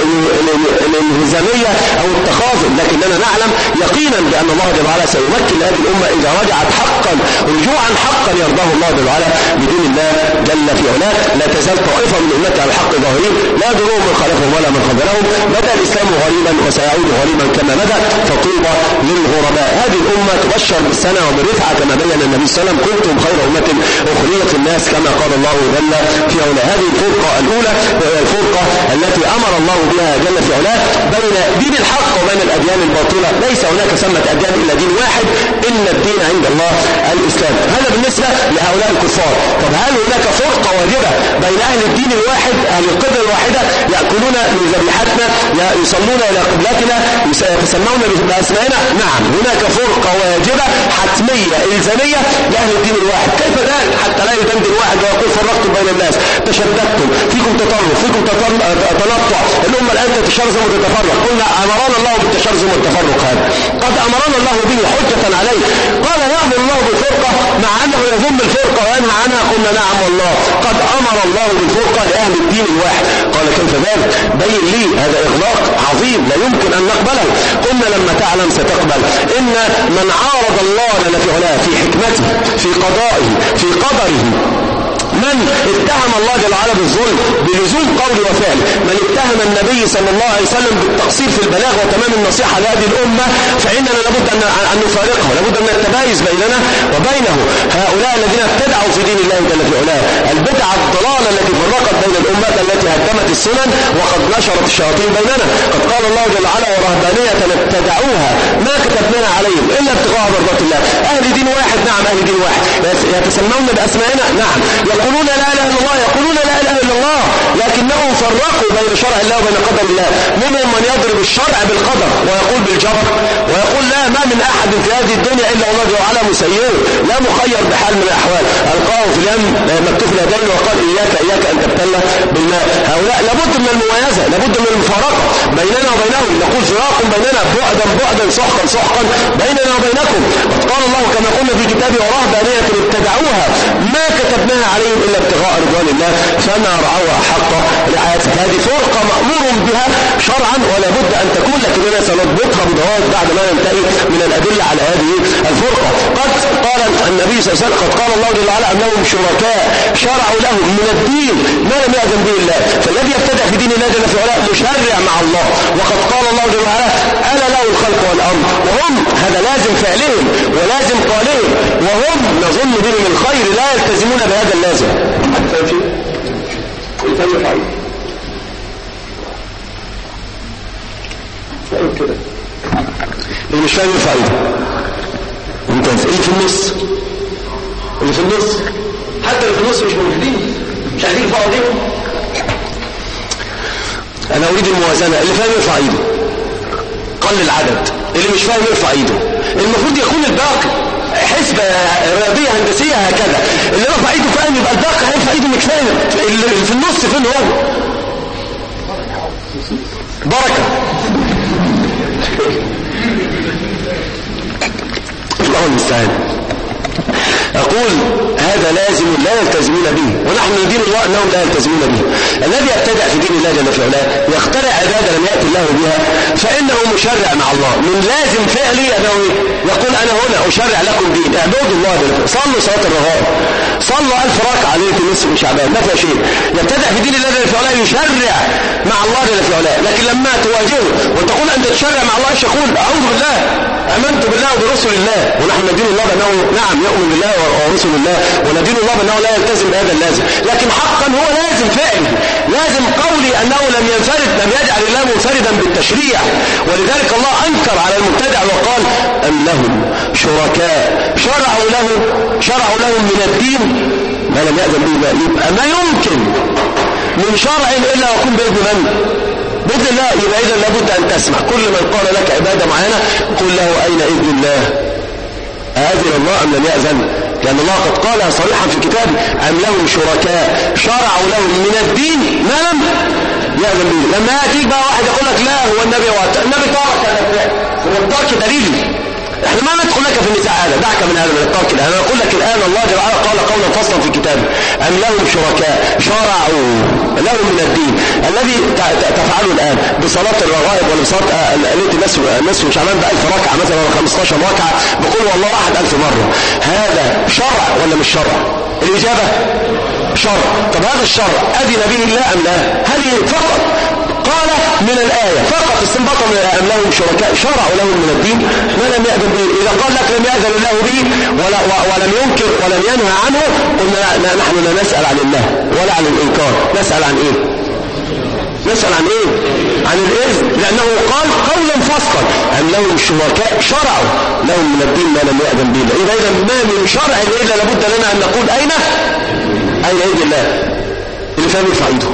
الانهزامية أو التخاذل، لكننا نعلم يقينا بأن الله جل وعلا سيمكن لهذه الأمة إذا رجعت حقا رجوعا حقا يرضاه الله جل وعلا بدين الله جل في علاه. لا تزال طائفة من أمتي على الحق ظاهرين لا يضرهم من خلفهم ولا من خذلهم. بدأ الإسلام غريبا وسيعود غريبا كما بدأ، فطوبى للغرباء. هذه الأمة تبشر بالسنة وبالرفعة كما بين النبي صلى الله عليه وسلم كنتم خير أمة أخرجت للناس كما قال الله جل في علاه. هذه الفرقة الأولى وهي الفرقة التي أمر الله بها جل في علاه بين دين الحق وبين الأديان الباطلة. ليس هناك ثمة أديان إلا دين واحد، إن الدين عند الله الإسلام. هذا بالنسبة لهؤلاء الكفار. طب هل هناك فرقة واجبة بين أهل الدين الواحد، أهل القبلة الواحدة، يأكلون من ذبيحتنا، يصلون إلى قبلتنا، يتسمون بأسمائنا؟ نعم، هناك فرقة واجبة حتمية إلزامية لأهل الدين الواحد. كيف ذلك؟ حتى لا يدندن واحد ويقول فرقتم بين الناس، تشددتم، فيكم تطرف، فيكم تنطع، الأمة الآن تتشرذم وتتفرق. قلنا أمرنا الله بالتشرذم والتفرق، هذا قد أمرنا الله به حجة عليه. قال يأمر الله بالفرقة مع أنه يذم الفرقة وينهى عنها. قلنا نعم والله قد أمر الله بالفرقة لأهل الدين الواحد. قال كيف ذلك؟ بين لي، هذا إغلاق عظيم لا يمكن أن نقبله. قلنا لما تعلم ستقبل. إن من عارض الله جل في علاه في حكمته في قضائه في قدره، من اتهم الله جل وعلا بالظلم بلزوم قول وفعل، من اتهم النبي صلى الله عليه وسلم بالتقصير في البلاغ وتمام النصيحة لهذه الأمة، فإننا لابد أن نفارقه، لابد أن نتمايز بيننا وبينه. هؤلاء الذين ابتدعوا في دين الله جل في علاه البدعة الضلالة التي فرقت بين الأمة، التي هدمت السنن وقد نشرت الشياطين بيننا. قد قال الله جل وعلا ورهبانية ابتدعوها ما كتبناها عليهم إلا ابتغاء مرضات الله. أهل دين واحد، نعم أهل دين واحد، يتسمون بأسمائنا، نعم، يقولون لا إله إلا الله، يقولون لا إله إلا الله، لكنهم فرقوا بين شرع الله وبين قدر الله. منهم من يضرب الشرع بالقدر ويقول بالجبر، ويقول لا ما من أحد في هذه الدنيا إلا الله جل وعلا مسيره، لا مخير بحال من الأحوال. ألقاه في اليم مكتوف اليدين وقال إياك أن تبتلى بالماء. هؤلاء لابد من المميزة، لابد من المفارقة بيننا وبينهم. نقول فراق بيننا بعدا سحقا بيننا وبينكم. قال الله كما قلنا في كتابه ورهبانية ابتدعوها ما كتبناها عليهم إلا ابتغاء رضوان الله فما رعوها حق رعايتها. هذه فرقة مأمور بها شرعا ولا بد أن تكون، لكننا سنضبطها بضوابط بعد ما ننتهي من الأدلة على هذه الفرقة. قد قال النبي صلى الله عليه وسلم، قد قال الله جل وعلا أنهم شركاء شرعوا لهم من الدين ما لم يأذن به الله. فالذي يبتدع في دين الله جل في علاه مشرع مع الله. وقد قال الله جل وعلا ألا له الخلق والأمر، وهم هذا لازم فعلهم ولازم قالهم، وهم نظن بهم الخير لا يلتزمون بهذا اللازم. فاهم شيء؟ يتم فعيد فاهم كده اللي مش فاهم فعيد ممتاز. اللي في النص، اللي في النص، حتى اللي في النص مش موجودين، مش عايزين فوقهم، أنا أريد الموازنة. اللي فاهم يرفع إيده. قل العدد. اللي مش فاهم يرفع إيده. المفروض يكون الباقي حسبة رياضية هندسية هكذا. اللي رفع إيده فاهم يبقى الباقي هيرفع إيده مش فاهم. اللي في النص فين هو؟ بركة. الله المستعان. أقول هذا لازم لا يلتزمون به، ونحن ندين الله أنهم لا يلتزمون به. الذي يبتدع في دين الله جل في علاه يخترع عبادة لم يأتي الله بها فإنه مشرع مع الله. من لازم فعلي أنه يقول أنا هنا أشرع لكم دين، اعبدوا الله جل في علاه، صلوا صلاة الرغائب، صلوا 1000 ركعة ليلة النصف من شعبان، ما فيها شيء. يبتدع في دين الله جل في علاه يشرع مع الله جل في علاه، لكن لما تواجهه وتقول أنت تشرع مع الله ايش يقول؟ أعوذ بالله، آمنت بالله وبرسل الله. ونحن ندين الله بأنه نعم يؤمن بالله ورسل الله، وندين الله بأنه لا يلتزم بهذا اللازم، لكن حقا هو لازم فعلي، لازم قولي أنه لم يجعل الله منفردا بالتشريع. ولذلك الله أنكر على المبتدع وقال أم لهم شركاء شرعوا لهم من الدين ما لم يأذن به الله. يبقى ما يمكن من شرع إلا يكون بإذن من؟ بإذن الله. يبقى إذن لابد أن تسمع كل من قال لك عبادة معينة قل له أين إذن الله؟ أذن الله أم لم يأذن؟ لأن الله قد قالها صريحا في كتابه أم لهم شركاء شرعوا لهم من الدين ما لم يأذن به. لما يأتيك بقى واحد يقول لك لا هو النبي ترك الأفعال، هو الترك دليلي. احنا ما ندخل لك في النزاع هذا، دعك من هذا من الترك. انا اقول لك الان الله جل وعلا قال قولا فصلا في كتابه ام لهم شركاء شرعوا لهم من الدين الذي تفعله الان بصلاه الرغائب ولا بصلاه ليله النصف شعبان ب 1000 ركعه مثلا ولا 15 ركعه بقول والله احد 1000 مره. هذا شرع ولا مش شرع؟ الاجابه شرع. طب هذا الشرع اذن به الله ام لا؟ هذه فقط قال من الآية فقط استنبطوا من أم لهم شركاء شرعوا لهم من الدين ما لم يأذن به. إذا قال لك لم يأذن الله به ولم ينكر ولم ينهى عنه قلنا نحن لا نسأل عن الله ولا عن الإنكار، نسأل عن إيه؟ نسأل عن إيه؟ عن الإذن، لأنه قال قولا فصلا أم لهم شركاء شرعوا لهم من الدين ما لم يأذن به. إذا ما من شرع إلا لابد لنا أن نقول أين إذن الله. اللي فهم يرفع ايده.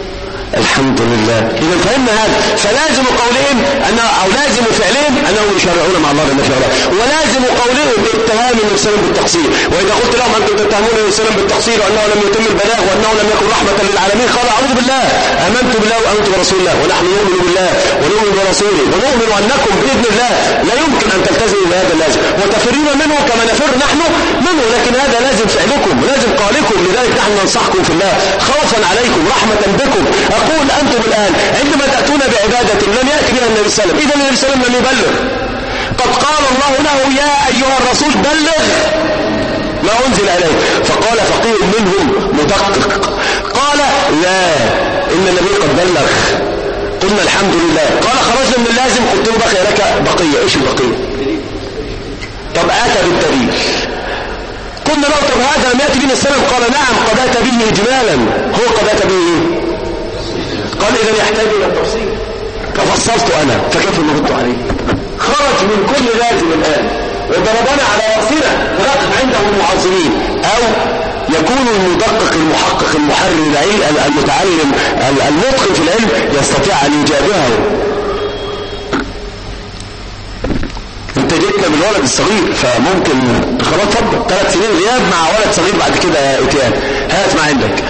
الحمد لله. إذا فهمنا هذا فلازم قولهم أو لازم فعلهم أنهم يشرعون مع الله جل وعلا، ولازم قولهم اتهام النبي صلى الله عليه وسلم بالتقصير. وإذا قلت لهم أنتم تتهمون النبي صلى الله عليه وسلم بالتقصير وأنه لم يتم البلاغ وأنه لم يكن رحمة للعالمين قال أعوذ بالله آمنت بالله وآمنت برسول الله ونحن نؤمن بالله ونؤمن برسوله ونؤمن أنكم بإذن الله لا يمكن أن تلتزموا بهذا اللازم وتفرون منه كما نفر نحن منه، لكن هذا لازم فعلكم لازم قالكم. لذلك نحن ننصحكم في الله خوفا عليكم رحمة بكم. أقول أنتم الآن عندما تأتون بعبادة لم يأتي بها النبي صلى الله عليه وسلم، إذا النبي صلى الله عليه وسلم لم يبلغ. قد قال الله له يا أيها الرسول بلغ ما أنزل إليك. فقال فقير منهم مدقق قال لا إن النبي قد بلغ. قلنا الحمد لله. قال خرجنا من اللازم قلت له بقي لك بقية. إيش البقية؟ طب آتى بالدليل. قلنا له طب هذا لم يأتي بنا السلام. قال نعم قد آتى به إجمالا. هو قد آتى به إيه؟ قال إذا يحتاج إلى التفصيل ففصلت أنا فكيف نرد عليه؟ خرج من كل لازم الآن وضربنا على رأسنا ونقف عنده المعظمين. أو يكون المدقق المحقق المحرر المتعلم المتقن في العلم يستطيع أن يجابهه. انت جيتنا بالولد الصغير فممكن خلاص اتفضل 3 سنين غياب مع ولد صغير بعد كده اتيان هات ما عندك.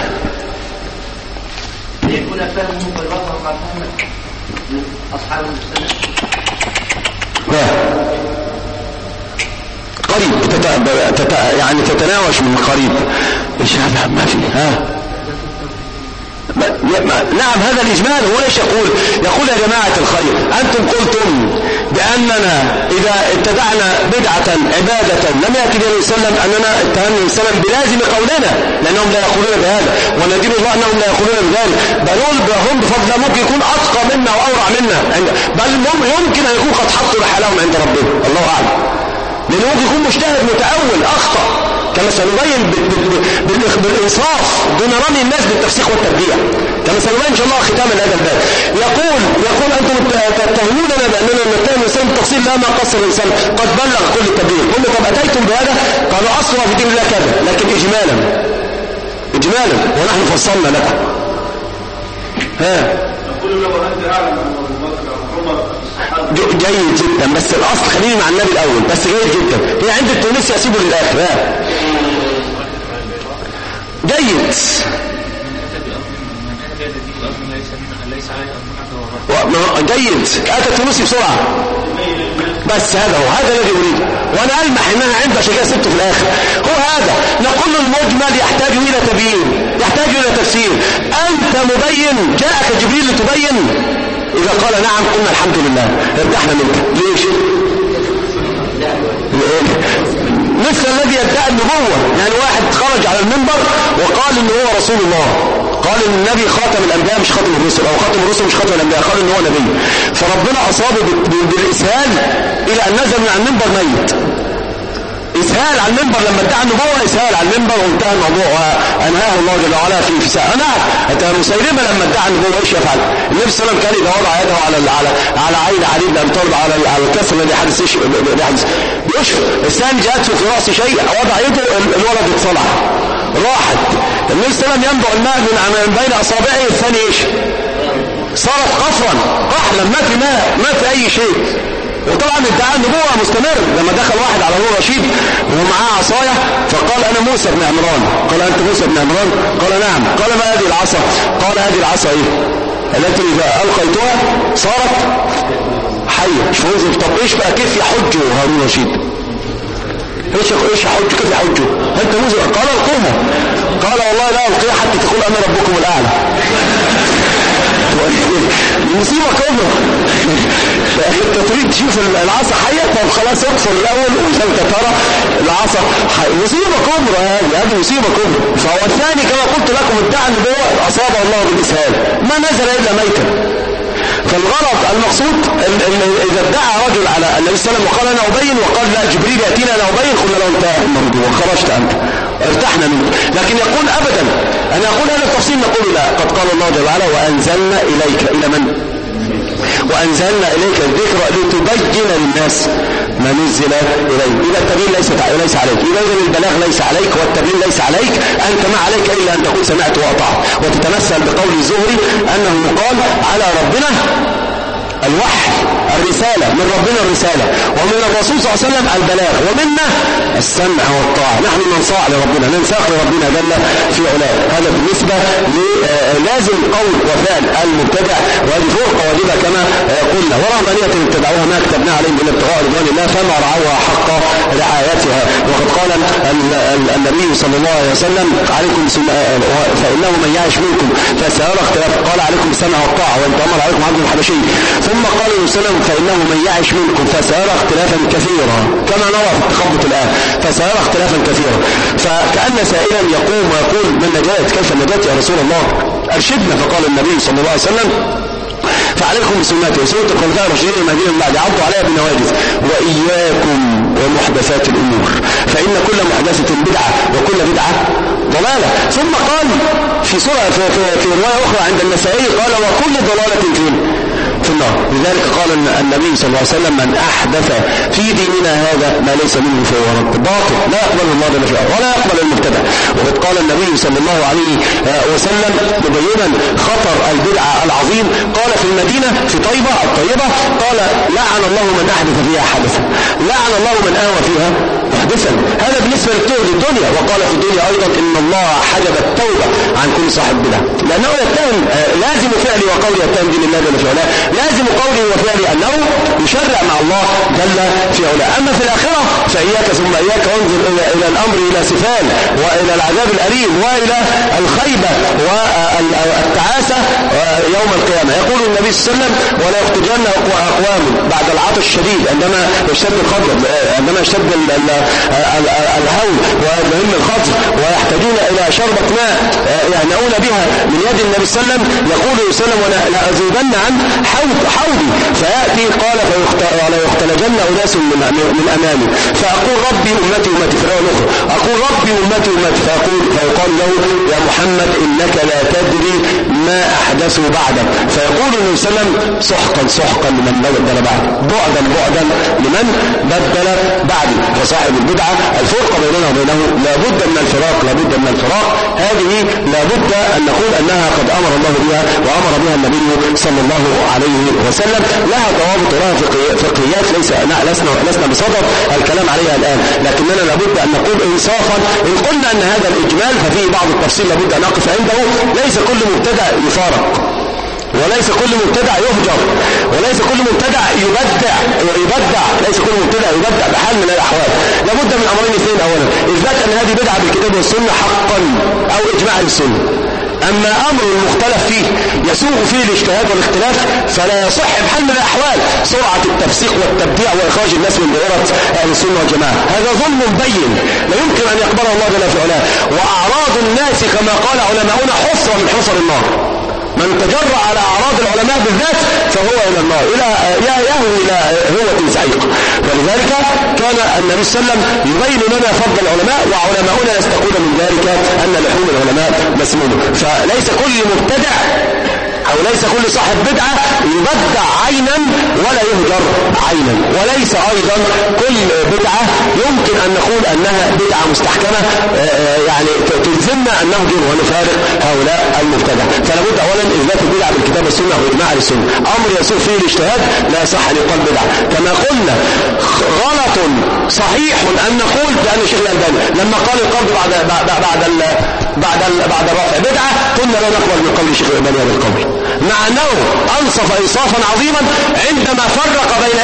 يكون فهمه بالوضع مع فهمك من أصحاب المسلمين قريب يعني تتناوش من قريب. ايش هذا ما في نعم هذا الإجمال. هو ايش يقول يا جماعة الخير أنتم قلتم بأننا إذا ابتدعنا بدعة عبادة لم يأتي بها النبي صلى الله عليه وسلم أننا اتهمنا النبي صلى الله عليه وسلم بلازم قولنا لأنهم لا يقولون بهذا وندين الله أنهم لا يقولون بذلك. بل هم بفضل ممكن يكون أتقى منا وأورع منا، بل يمكن أن يكون قد حطوا رحلهم عند ربهم الله أعلم، لأنه ممكن يكون مجتهد متأول أخطأ كما سنبين بالإنصاف دون رمي الناس بالتفسيق والتبديع كما سنبين إن شاء الله ختاما هذا الباب. يقول أنتم تتهموننا بأننا نتهم الإنسان بالتفصيل لا ما قصر الإنسان قد بلغ كل التبليغ. قلنا طب أتيتم بهذا؟ قالوا أصلا في دين الله كذا لكن إجمالا ونحن فصلنا لكم. يقول له أنت أعلم أن أبو بكر أو عمر الصحابة. جيد جدا، بس الأصل خليني مع النبي الأول، بس جيد جدا. هي عند التونسي أسيبه للآخر. جيد. جيد. أتى التونسي بسرعة. بس هذا الذي أريد، وأنا ألمح إنها عند، عشان كده سبته في الآخر. هو هذا. نقول المجمل يحتاج إلى تبيين، يحتاج إلى تفسير. أنت مبين، جاءك جبريل لتبين. إذا قال نعم قلنا الحمد لله ارتحنا منك. ليش؟ مثل الذي يدعي النبوة، يعني واحد خرج على المنبر وقال إنه هو رسول الله، قال إن النبي خاتم الأنبياء مش خاتم الرسل، أو خاتم الرسل مش خاتم الأنبياء، قال إنه هو نبي. فربنا أصابه بالإسهال إلى أن نزل من على المنبر ميت. إسهال على المنبر لما ادعى النبوة، إسهال على المنبر وانتهى الموضوع وأنهاه الله جل وعلا في ساعة. نعم، مسيلمة لما ادعى النبوة إيش يفعل؟ النبي صلى الله عليه وسلم كان إذا وضع يده على عين علي بن أبي طالب على الكسر الذي حدث يشفى. الثاني جاءته في رأس شيء، وضع يده الولد اتصلع راحت. النبي صلى الله عليه وسلم ينبع الماء من بين أصابعه، الثاني إيش؟ صارت قفرا رحلا، ما في ماء، ما في أي شيء. وطبعا ادعاء النبوة مستمر. لما دخل واحد على هو رشيد ومعاه عصاية فقال أنا موسى بن عمران، قال أنت موسى بن عمران؟ قال نعم. قال ما هذه العصا؟ قال هذه العصا إيه؟ التي إذا ألقيتها صارت حية. مش منزل. طب إيش بقى كيف يحج هارون رشيد؟ إيش يحج؟ كيف يحجه؟ أنت موسى؟ قال ألقيها. قال والله لا ألقيها حتى تقول أنا ربكم الأعلى. مصيبة كبرى. انت تريد تشوف العصا حية؟ طب خلاص اقصر الاول وانت ترى العصا حية. مصيبة كبرى هذه مصيبة كبرى. فهو الثاني كما قلت لكم ادعى النبوة، اصابه الله بالاسهال، ما نزل الا ميتا. فالغرض المقصود اذا ادعى رجل على النبي صلى الله عليه وسلم وقال انا ابين، وقال لا جبريل ياتينا انا ابين، قلنا له انتهى الموضوع وخرجت انت، ارتحنا منه. لكن يقول ابدا انا اقول هذا التفصيل، نقول لا، قد قال الله جل وعلا وانزلنا اليك. الى من؟ وانزلنا اليك الذكر لتبين للناس ما نزل اليه. اذا التبيين ليس عليك، اذا البلاغ ليس عليك والتبيين ليس عليك، انت ما عليك الا ان تقول سمعت واطعت، وتتمثل بقول الزهري انه قال على ربنا الوحي، الرسالة من ربنا الرسالة، ومن الرسول صلى الله عليه وسلم البلاغ، ومنا السمع والطاعة. نحن ننصاع لربنا، ننساق لربنا جل في علاه. هذا بالنسبة للازم قول وفعل المبتدع، وهذه فرقة واجبة كما قلنا، ورهبانية ابتدعوها ما كتبنا عليهم إلا ابتغاء رضوان الله فما رعوها حق رعايتها. وقد قال النبي صلى الله عليه وسلم عليكم فإنه من يعش منكم فسيرى اختلاف، قال عليكم السمع والطاعة وإن تأمر عليكم عبد الحبشي. ثم قال وسلم فإنه من يعش منكم فسيرى اختلافا كثيرا، كما نرى في التخبط الآن، فسيرى اختلافا كثيرا. فكأن سائلا يقوم ويقول ما النجاة؟ كيف النجاة يا رسول الله؟ أرشدنا. فقال النبي صلى الله عليه وسلم فعليكم بسنتي وسنة الخلفاء الراشدين المهديين من بعد، عضوا عليها بالنواجذ، وإياكم ومحدثات الأمور فإن كل محدثة بدعة وكل بدعة ضلالة. ثم قال في رواية أخرى عند النسائي قال وكل ضلالة في النار. لذلك قال النبي صلى الله عليه وسلم من أحدث في ديننا هذا ما ليس منه فهو رد، باطل لا يقبل الله جل وعلا ولا يقبل المبتدع. وقد قال النبي صلى الله عليه وسلم مبينا خطر البدعة العظيم، قال في المدينة في طيبة الطيبة قال لعن الله من أحدث فيها حدثا، لعن الله من آوى فيها محدثا. هذا بالنسبة للدنيا. وقال في الدنيا أيضا إن الله حجب التوبة عن كل صاحب بدعة، لأنه يتهم لازم فعلي وقولي يتهم دين الله جل وعلا، لازم قولي وفعلي أنه يشرع مع الله جل في علاه. أما في الآخرة فإياك ثم إياك وانظر إلى الأمر إلى سفال وإلى العذاب الأليم وإلى الخيبة والتعاسة يوم القيامة. يقول النبي صلى الله عليه وسلم ولا يختجن أقوام بعد العطش الشديد عندما يشتد الخضر، عندما يشتد الهول ويهم الخضر ويحتاجون إلى شربة ماء يهنؤون بها من يد النبي صلى الله عليه وسلم. يقول صلى الله عليه وسلم ولا أزيدن عن حوضي فيأتي قال ولا يختلجن أناس من أمامي فأقول ربي أمتي أمتي. في الرواية الأخرى أقول ربي أمتي أمتي فيقال له يا محمد إنك لا تدري ما أحدثوا بعدك. فيقول النبي صلى الله عليه وسلم سحقا سحقا لمن بدل بعد، بعدا بعدا لمن بدل بعدي. فصاحب البدعة الفرقة بيننا وبينه لابد من الفراق، لابد من الفراق. هذه لابد أن نقول أنها قد أمر الله بها وأمر بها النبي صلى الله عليه وسلم. لها ضوابط ولها فقهيات لسنا بصدد الكلام عليها الآن، لكننا لابد أن نقول إنصافا إن قلنا أن هذا الإجمال ففيه بعض التفصيل لابد أن نقف عنده. ليس كل مبتدع يفارق، وليس كل مبتدع يهجر، وليس كل مبتدع يبدع، ليس كل مبتدع يبدع بحال من الأحوال. لابد من أمرين اثنين: أولا إثبات أن هذه بدعة بالكتاب والسنة حقا أو إجماع السنة. أما أمر مختلف فيه يسوغ فيه الاجتهاد والاختلاف فلا يصح بحال من الأحوال سرعة التفسيق والتبديع وإخراج الناس من دائرة أهل السنة والجماعة. هذا ظلم بين لا يمكن أن يقبله الله جل في علاه. وأعراض الناس كما قال علماؤنا حفرة من حفر النار. من تجرأ على أعراض العلماء بالذات فهو إلى النار، يهوي إلى هوة سعيق. فلذلك كان النبي صلى الله عليه وسلم يبين لنا فضل العلماء، وعلماؤنا يستقون من ذلك أن لحوم العلماء مسمومة. فليس كل مبتدع أو ليس كل صاحب بدعة يبدع عينا ولا يهجر عينا، وليس أيضا كل بدعة يمكن أن نقول أنها بدعة مستحكمة يعني تلزمنا أن نهجر ونفارق هؤلاء المبتدع. فلا بد أولا إثبات البدعة بالكتاب والسنة وإجماع السنة. أمر يسوق فيه الاجتهاد لا يصح أن يقال بدعة. كما قلنا غلط صحيح أن نقول بأن الشيخ الألباني لما قال القبض بعد الرفع بدعة قلنا لا نقبل من قول الشيخ الألباني هذا القول، مع أنه أنصف إنصافا عظيما عندما فرق بين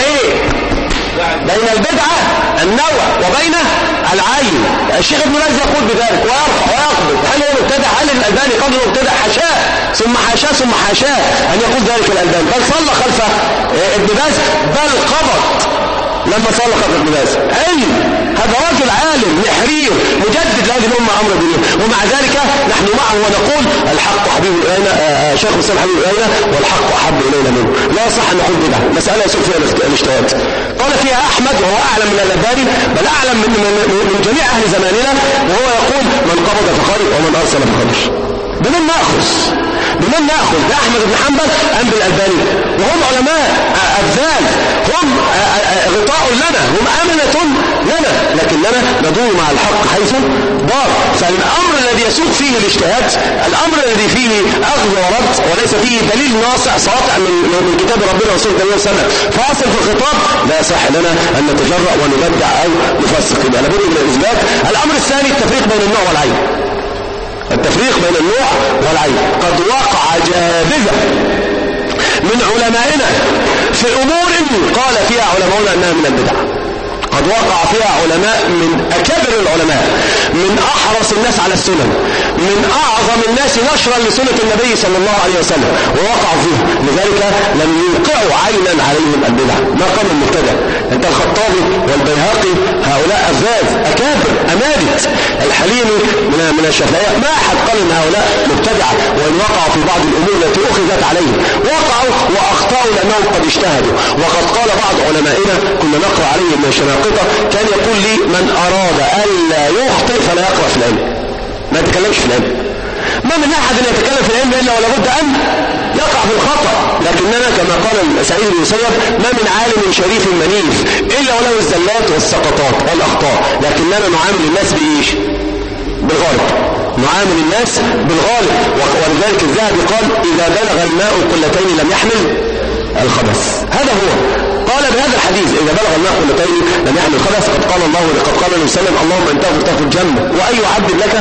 بين البدعة النوع وبين العين. الشيخ ابن باز يقول بذلك ويرفع ويقبض. هل هو مبتدع؟ هل الألباني قبل مبتدع؟ حاشاه ثم حاشاه ثم حاشاه أن يقول ذلك الألباني، بل صلى خلف ابن باز، بل قبض لما صلى خلف ابن باز. علم، هذا رجل عالم نحرير مجدد لهذه الأمة أمر دينه، ومع ذلك نحن معه ونقول الحق حبيب إلينا، شيخ الإسلام حبيب إلينا والحق أحب إلينا منه. لا يصح أن نقول بدعة، مسألة يسوق فيها الاجتهاد. قال فيها أحمد وهو أعلم من الألباني بل أعلم من جميع أهل زماننا، وهو يقول من قبض فقال ومن أرسل فقال. بمن نأخذ؟ بأحمد بن حنبل أم بالألباني؟ وهم علماء أبذال، هم غطاء لنا، هم أمنة لنا، لكننا ندور مع الحق حيث دار. فالأمر الذي يسوق فيه الاجتهاد، الأمر الذي فيه أخذ ورد وليس فيه دليل ناصع ساطع من كتاب ربنا ورسوله صلى الله عليه وسلم فاصل في الخطاب، لا يصح لنا أن نتجرأ ونبدع أو نفسق. يبقى لابد من الإثبات. الأمر الثاني التفريق بين النوع والعين. التفريق بين النوع والعين. قد وقع جابذة من علمائنا في أمور قال فيها علماؤنا أنها من البدع. قد وقع فيها علماء من أكابر العلماء، من أحرص الناس على السنن، من أعظم الناس نشرا لسنة النبي صلى الله عليه وسلم، ووقعوا فيه. لذلك لم يوقعوا عينا عليهم البدع. ما قام المبتدع. أنت الخطابي والبيهقي هؤلاء أفذاذ أكابر أمادت. الحليمي من الشافعية ما أحد قال إن هؤلاء مبتدعة، وإن وقعوا في بعض الأمور التي أخذت عليهم وقعوا وأخطأوا لأنهم قد اجتهدوا. وقد قال بعض علمائنا كنا نقرأ عليهم من الشناقطة كان يقول لي من أراد ألا يخطئ فلا يقرأ في العلم، ما يتكلمش في العلم. ما من أحد يتكلم في العلم إلا ولابد أن يقع في الخطأ. لكننا كما قال سعيد بن المسيب ما من عالم شريف منيف إلا وله الزلات والسقطات والأخطاء، لكننا نعامل الناس بإيش؟ بالغالب. نعامل الناس بالغالب. ولذلك الذهبي قال إذا بلغ الماء قلتين لم يحمل الخبث. هذا هو. قال بهذا الحديث إذا بلغ الماء قلتين لم يحمل الخبث. قد قال الله قد قال النبي صلى الله عليه وسلم اللهم أن تغفر الجنة وأي عبد لك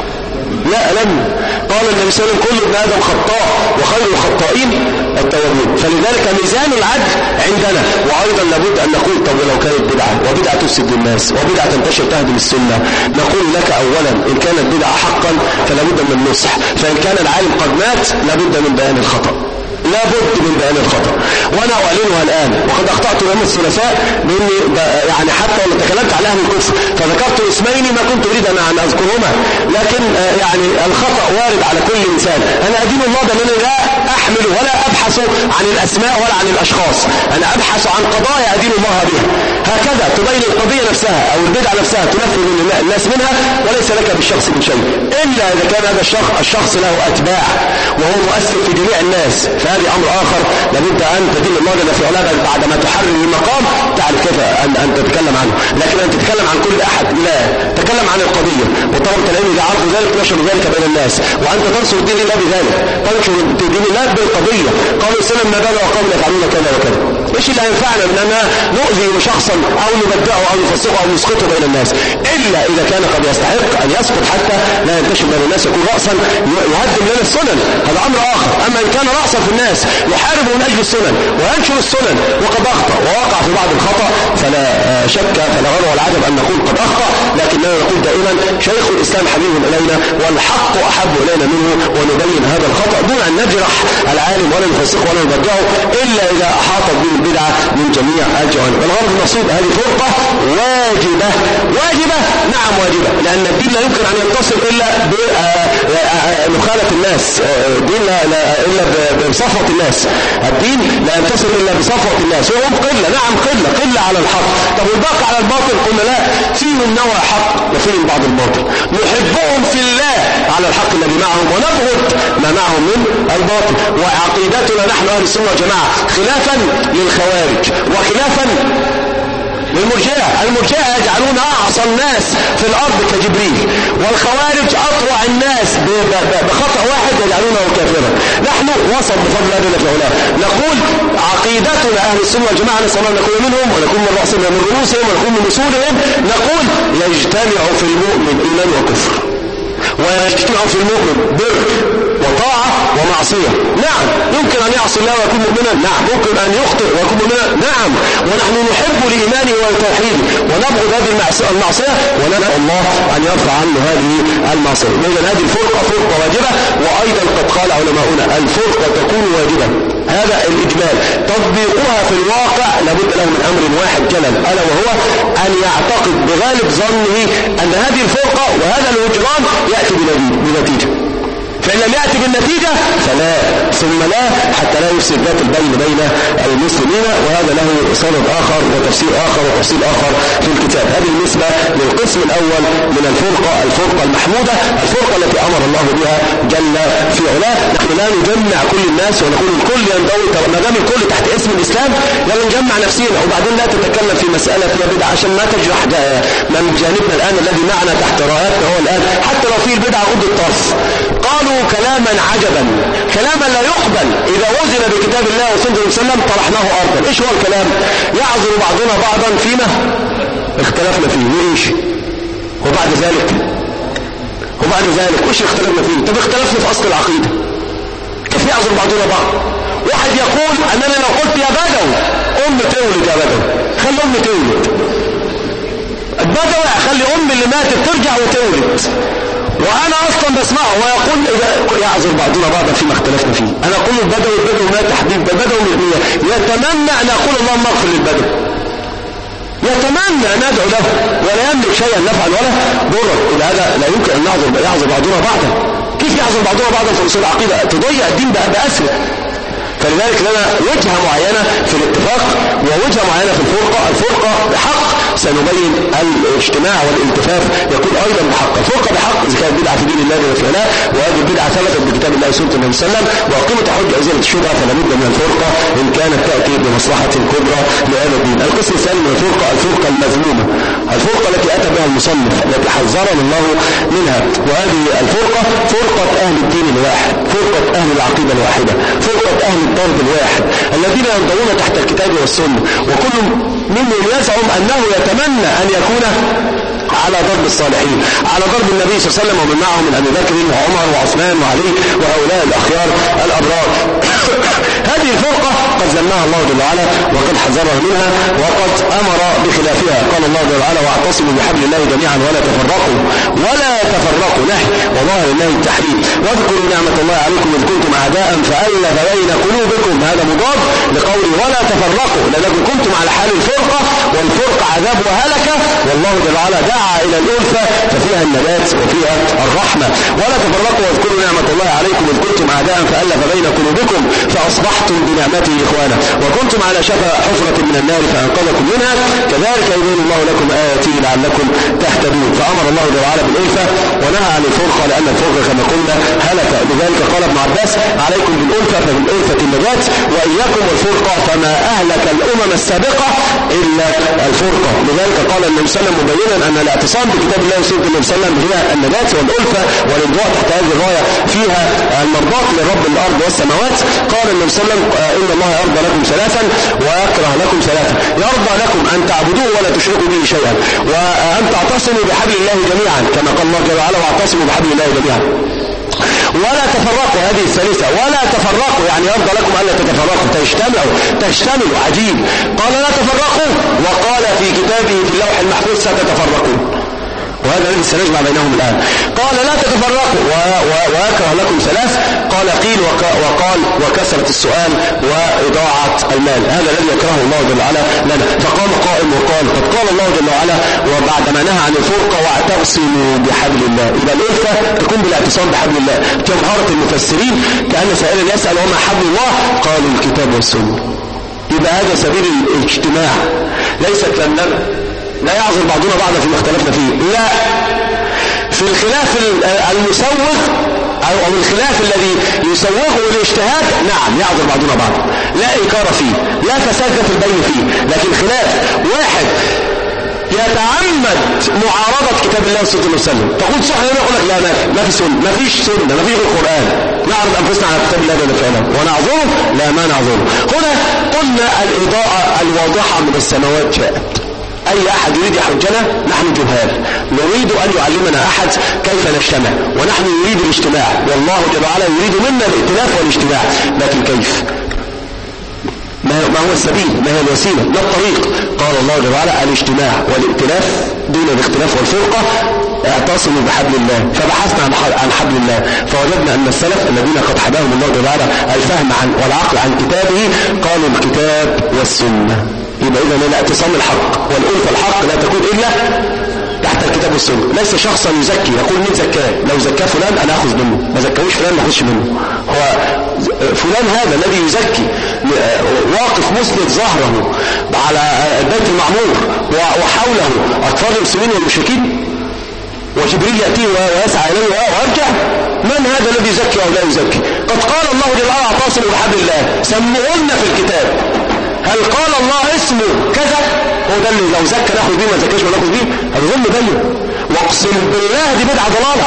لا ألم. قال النبي صلى الله عليه وسلم كل ابن آدم خطاء وخير الخطائين التوابون. فلذلك ميزان العدل عندنا. وأيضا لابد أن نقول طب لو كانت بدعة وبدعة تفسد الناس وبدعة تنتشر تهدم السنة، نقول لك أولا إن كانت بدعة حقا فلابد من النصح، فإن كان العالم قد مات لابد من بيان الخطأ، لابد من بيان الخطأ. وانا اعلنها الان. وقد اخطأت يوم الثلاثاء باني يعني حتى لو تكلمت عن اهل الكفر فذكرت اسمين ما كنت اريد ان اذكرهما، لكن يعني الخطأ وارد على كل انسان. انا ادين الله بانني لا احمل ولا ابحث عن الاسماء ولا عن الاشخاص، انا ابحث عن قضايا ادين الله بها. هكذا تبين القضية نفسها أو البدعة نفسها تنفذ الناس منها وليس لك بالشخص من شيء، إلا إذا كان هذا الشخص له أتباع وهو مؤثر في جميع الناس، فهذه أمر آخر لابد أن تدل الله جل في علاه بعد ما تحرر المقام تعرف كيف أن تتكلم عنه، لكن أن تتكلم عن كل أحد لا، تتكلم عن القضية، وطلبة العلم إذا عرفوا ذلك نشر ذلك بين الناس، وأنت تنصر دين الله بذلك، تنشر دين الله بالقضية. قالوا سلم ما بال وقوم يفعلون كذا وكذا، ايش اللي هينفعنا من أننا نؤذي شخصا أو نبدعه أو نفسقه أو نسقطه بين الناس، إلا إذا كان قد يستحق أن يسقط حتى لا ينتشر بين الناس، يكون رأسا يهدم لنا السنن، هذا أمر آخر. أما إن كان رأسا في الناس يحارب من أجل السنن وينشر السنن وقد أخطأ ووقع في بعض الخطأ فلا شك فلا غير والعجب أن نقول قد أخطأ، لكننا نقول دائما شيخ الإسلام حبيب إلينا والحق أحب إلينا منه، ونبين هذا الخطأ دون أن نجرح العالم ولا نفسقه ولا نبدعه إلا إذا أحاطت به البدعة من جميع الجوانب. والغرض المقصود هذه فرقة واجبة، واجبة نعم واجبة، لأن الدين لا يمكن أن ينتصر إلا بمخالة الناس، الدين إلا بصفوة الناس، الدين لا ينتصر إلا بصفوة الناس، وهم قلة نعم قلة على الحق. طب والباقي على الباطل قلنا لا، فيهم نوع حق وفيهم بعض الباطل، نحبهم في الله على الحق الذي معهم ونبغض ما معهم من الباطل. وعقيدتنا نحن أهل السنة والجماعة خلافا للخوارج وخلافا للمرجئة، المرجئة يجعلون أعصى الناس في الأرض كجبريل، والخوارج أطوع الناس بخطأ واحد يجعلونه كافرا. نحن وسط بفضل الله في علاه، نقول عقيدتنا أهل السنة والجماعة نسأل الله أن نكون منهم ونكون من رأسهم ومن رؤوسهم ونكون من أصولهم، نقول يجتمع في المؤمن إيمان وكفر، ويجتمع في المؤمن بر وطاعة ومعصية. نعم يمكن أن يعصي الله ويكون مؤمنا، نعم ممكن أن يخطئ ويكون مؤمنا، نعم، ونحن نحب لإيمانه وتوحيده ونبغض هذه المعصية وندعو الله أن يرفع عنه هذه المعصية. إذن هذه الفرقة فرقة واجبة، وأيضا قد قال علماؤنا الفرقة تكون واجبة، هذا الإجمال. تطبيقها في الواقع لابد له من أمر واحد جلل، ألا وهو أن يعتقد بغالب ظنه أن هذه الفرقة وهذا الهجران يأتي بنتيجة، فإن لم يأتي بالنتيجة فلا ثم لا، حتى لا يفسد ذات البين بين المسلمين، وهذا له صدد آخر وتفسير آخر وتفصيل آخر في الكتاب. هذه بالنسبة للقسم الأول من الفرقة المحمودة، الفرقة التي أمر الله بها جل في علاه. نحن لا نجمع كل الناس ونقول الكل ينضوي، ما دام الكل تحت اسم الإسلام يلا نجمع نفسنا، وبعدين لا تتكلم في مسألة فيها بدعة عشان ما تجرح من جانبنا الآن الذي معنا تحت راياتنا هو الآن، حتى لو في البدعة غض الطرف. قالوا كلاما عجبا، كلاما لا يقبل، إذا وزن بكتاب الله وسنة النبي صلى الله عليه وسلم طرحناه أرضا. إيش هو الكلام؟ يعذر بعضنا بعضا فيما اختلفنا فيه، وإيش وبعد ذلك وإيش اختلفنا فيه؟ طب اختلفنا في أصل العقيدة، كيف يعذر بعضنا بعض؟ واحد يقول أننا لو قلت يا بدو تولد، يا بدو خلي تولد، البدو خلي اللي ماتت ترجع وتولد، وأنا أصلا بسمعه ويقول يعذر بعضنا بعضا فيما اختلفنا فيه. أنا أقول البدو مات حبيب، البدو يتمنى أن أقول اللهم اغفر للبدو، يتمنى أن ندعو له ولا يملك شيئا نفعل ولا ضرا. إلى هذا لا يمكن أن يعذر بعضنا بعضا. كيف يعذر بعضنا بعضا في أصول العقيدة؟ تضيع الدين بأسره. فلذلك لنا وجهة معينة في الاتفاق ووجهة معينة في الفرقة بحق سنبين الاجتماع والالتفاف يكون أيضا بحق. الفرقة بحق إذا كانت بدعة في دين الله وفي علاه، وهذه البدعة ثبتت بكتاب الله وسنة النبي صلى الله عليه وسلم، وقيمة حجة إزالة الشبهة، فلا بد من الفرقة إن كانت تأتي بمصلحة كبرى لهذا الدين. القسم الثاني من الفرقة المذمومة، الفرقة التي أتى بها المصنف التي حذرنا الله منها، وهذه الفرقة فرقة أهل الدين الواحد، فرقة أهل العقيدة الواحدة، فرقة أهل الضرب الواحد، الذين ينضوون تحت الكتاب والسنة، وكل منهم يزعم أنه يتمنى أن يكون على ضرب الصالحين، على ضرب النبي صلى الله عليه وسلم ومن معه من أبي بكر وعمر وعثمان وعلي وهؤلاء الأخيار الأبرار. هذه الفرقة قد ذمها الله جل وعلا وقد حذرها منها وقد أمر بخلافها. قال الله جل وعلا واعتصموا بحبل الله جميعا ولا تفرقوا نهي وظاهر الله التحريم، واذكروا نعمة الله عليكم إذ كنتم أعداء فألف بين قلوبكم، هذا مضاد لقوله ولا تفرقوا، لأنكم كنتم على حال الفرقة والفرقة العذاب وهلك، والله جل وعلا دعا إلى الألفة ففيها النجاة وفيها الرحمة. ولا تفرقوا واذكروا نعمة الله عليكم إذ كنتم أعداء فألف بين قلوبكم فأصبحتم بنعمته إخوانا وكنتم على شفا حفرة من النار فأنقذكم منها كذلك يبين الله لكم آياته لعلكم تهتدون. فأمر الله جل وعلا بالألفة ونهى عن الفرقة لأن الفرقة كما قلنا هلك. لذلك قال ابن عباس عليكم بالألفة فبالألفة النجاة وإياكم والفرقة فما أهلك الأمم السابقة إلا الفرقة. لذلك قال النبي صلى الله عليه وسلم مبينا أن الاعتصام بكتاب الله وسنة النبي صلى الله عليه وسلم هي النجاة والألفة والانضواء تحت هذه الراية فيها المرضاة لرب الأرض والسماوات. قال النبي صلى الله عليه وسلم إن الله يرضى لكم ثلاثا ويكره لكم ثلاثا: يرضى لكم أن تعبدوه ولا تشركوا به شيئا، وأن تعتصموا بحبل الله جميعا كما قال الله جل وعلا واعتصموا بحبل الله جميعا، ولا تفرقوا. هذه الثالثة ولا تفرقوا يعني يرضى لكم ألا تتفرقوا تجتمعوا. عجيب، قال لا تفرقوا وقال في كتابه في اللوح المحفوظ ستتفرقون، وهذا الذي سنجمع بينهم الآن. قال لا تتفرقوا ويكره لكم ثلاث، قال قيل وقال وكثرة السؤال وإضاعة المال، هذا الذي يكرهه الله جل وعلا لنا. فقام قائم وقال قد قال الله جل وعلا وبعدما نهى عن الفرقة واعتصموا بحبل الله. إذا الألفة تكون بالاعتصام بحبل الله. جمهرة المفسرين كأن سائلا يسأل وما حبل الله قالوا الكتاب والسنة. يبقى هذا سبيل الاجتماع، ليست لنا لا يعذر بعضنا بعضا فيما اختلفنا فيه، لا في الخلاف المسوغ أو الخلاف الذي يسوغه الاجتهاد نعم يعذر بعضنا بعضا، لا إنكار فيه، لا فساد في البين فيه. لكن خلاف واحد يتعمد معارضة كتاب الله صلى الله عليه وسلم، تقول صح يقول لك لا ما في سنة، ما فيش سنة، ما فيش القرآن، نعرض أنفسنا على كتاب الله جل وعلا ونعذره؟ لا ما نعذره. هنا قلنا الإضاءة الواضحة من السماوات جاءت. أي أحد يريد يحجنا نحن جهال، نريد أن يعلمنا أحد كيف نجتمع، ونحن نريد الاجتماع، والله جل وعلا يريد منا الائتلاف والاجتماع، لكن كيف؟ ما هو السبيل؟ ما هي الوسيلة؟ ما الطريق؟ قال الله جل وعلا الاجتماع والائتلاف دون الاختلاف والفرقة اعتصموا بحبل الله. فبحثنا عن حبل الله فوجدنا أن السلف الذين قد حداهم الله جل وعلا الفهم والعقل عن كتابه قالوا الكتاب والسنة. يبقى إذا الاعتصام الحق والألفة الحق لا تكون إلا تحت الكتاب والسنة. ليس شخصا يزكي يقول مين زكاه، لو زكاه فلان أنا أخذ منه، ما زكاوش فلان ما أخذش منه. هو فلان هذا الذي يزكي واقف مسند ظهره على البيت المعمور وحوله أطفال المسلمين والمشركين وجبريل يأتيه ويسعى إليه ويرجع. من هذا الذي يزكي أو لا يزكي؟ قد قال الله جل وعلا اعتصموا بحبل الله، سمعونا في الكتاب. هل قال الله اسمه كذا؟ هو ده اللي لو زكى ناخذ بيه ما زكاش ما ناخذ بيه، هذا ظلم بين. واقسم بالله دي بدعة ضلالة،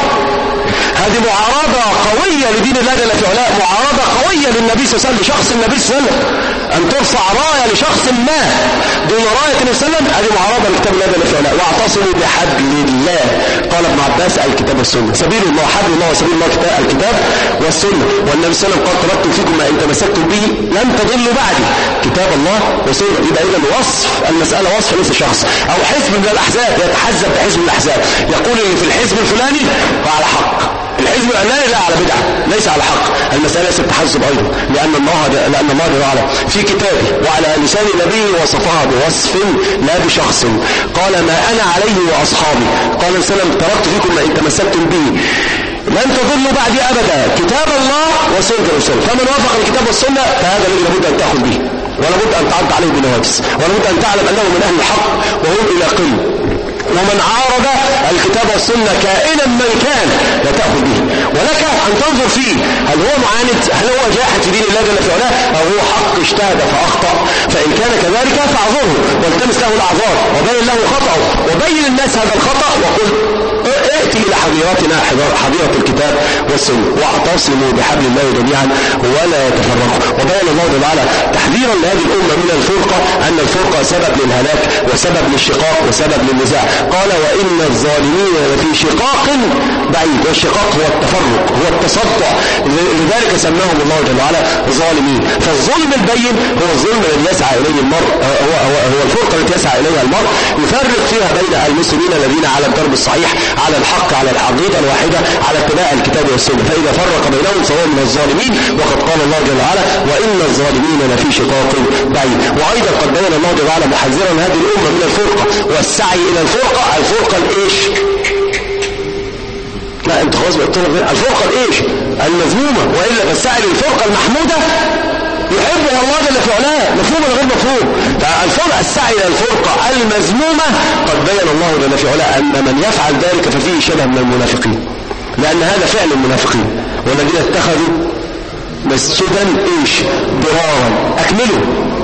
هذه معارضة قوية لدين الله جل في علاه، معارضة قوية للنبي صلى الله عليه وسلم لشخص النبي صلى الله عليه وسلم. أن ترفع راية لشخص ما دون راية النبي صلى الله عليه وسلم، هذه معارضة لكتاب الله جل في علاه. واعتصموا بحبل الله، قال ابن عباس الكتاب والسنة. سبيل الله حبل الله وسبيل الله الكتاب والسنة. والنبي صلى الله عليه وسلم قال تركت فيكم ما إن تمسكتم به لن تضلوا بعدي، كتاب الله وسنة. يبقى إذا وصف المسألة وصف ليس شخص أو حزب من الأحزاب يتحزب بحزب من الأحزاب يقول إن في الحزب الفلاني وعلى حق، الحزب العلاني لا على بدعة ليس على حق. المسألة ليست تحزب أيضا، لأن الله جل وعلا في كتابه وعلى لسان نبيه وصفها بوصف لا بشخص. قال ما أنا عليه وأصحابي، قال صلى الله عليه وسلم تركت فيكم ما إن تمسكتم به لن تضلوا بعدي أبدا، كتاب الله وسنة الرسول. فمن وافق الكتاب والسنة فهذا الذي لابد أن تأخذ به، ولابد أن تعد عليه بنواجس، ولابد أن تعلم أنه من أهل الحق وهم إلى قل. ومن عارض الكتاب والسنة كائنا من كان لا تأخذ به، ولك أن تنظر فيه هل هو معاند، هل هو جاحد في دين الله جل في علاه، أو هو حق اجتهد فأخطأ. فإن كان كذلك فاعذره والتمس له الأعذار وبين له خطأه وبين الناس هذا الخطأ وقل ائتي إلى حظيرتنا حظيرة الكتاب والسنة واعتصموا بحبل الله جميعا ولا يتفرقوا. وبين الله جل وعلا تحذيرا لهذه الأمة من الفرقة أن الفرقة سبب للهلاك وسبب للشقاق وسبب للنزاع. قال وإن الظالمين لفي شقاق بعيد، والشقاق هو التفرق هو التصدع، لذلك سماهم الله جل وعلا ظالمين. فالظلم البين هو الظلم الذي يسعى إليه المرء، هو الفرقة التي يسعى إليها المرء يفرق فيها بين المسلمين الذين على الدرب الصحيح على الحق على الحقيقة الواحدة على اتباع الكتاب والسنة. فإذا فرق بينهم فهو من الظالمين، وقد قال الله جل وعلا وإن الظالمين لفي شقاق بعيد. وأيضا قد بين الله جل وعلا محذرا هذه الأمة من الفرقة السعي إلى الفرقة الإيش؟ لا انت خلاص بقى الفرقة الإيش؟ المذمومة. وإلا فالسعي للفرقة المحمودة يحبها الله جل في علاه، مفهوم ولا غير مفهوم؟ السعي إلى الفرقة المذمومة قد بين الله جل في علاه أن من يفعل ذلك ففيه شبه من المنافقين، لأن هذا فعل المنافقين. والذين اتخذوا مسجدا ايش؟ ضرارا. اكملوا.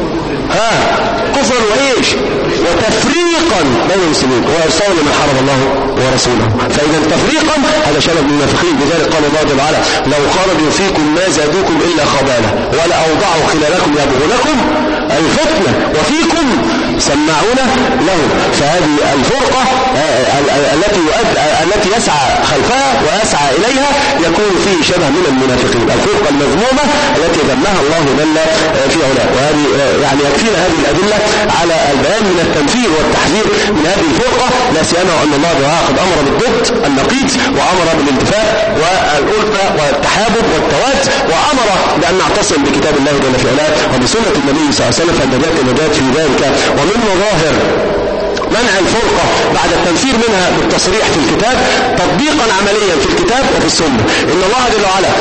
كفرا وايش؟ وتفريقا بين المسلمين وارسالا لمن حارب الله ورسوله. فاذا تفريقا هذا شبه المنافقين. لذلك قال الله جل وعلا لو خرجوا فيكم ما زادوكم الا خبالا ولاوضعوا خلالكم يبغونكم الفتنه وفيكم سماعون له. فهذه الفرقه التي يسعى خلفها ويسعى اليها يكون فيه شبه من المنافقين. الفرقه المذمومه التي ذمها الله جل في علاه. وهذه يعني يكفينا هذه الادله على البيان من التنفير والتحذير من هذه الفرقه، لا سيما ان الله قد امر بالضد النقيض، وامر بالانتفاء والالفه والتحابب والتواد، وامر بان نعتصم بكتاب الله جل في علاه وبسنه النبي صلى الله عليه وسلم، فالنجاه النجاه في ذلك. ومن مظاهر منع الفرقة بعد التنفير منها بالتصريح في الكتاب تطبيقا عمليا في الكتاب وفي السنة. إن الله جل وعلا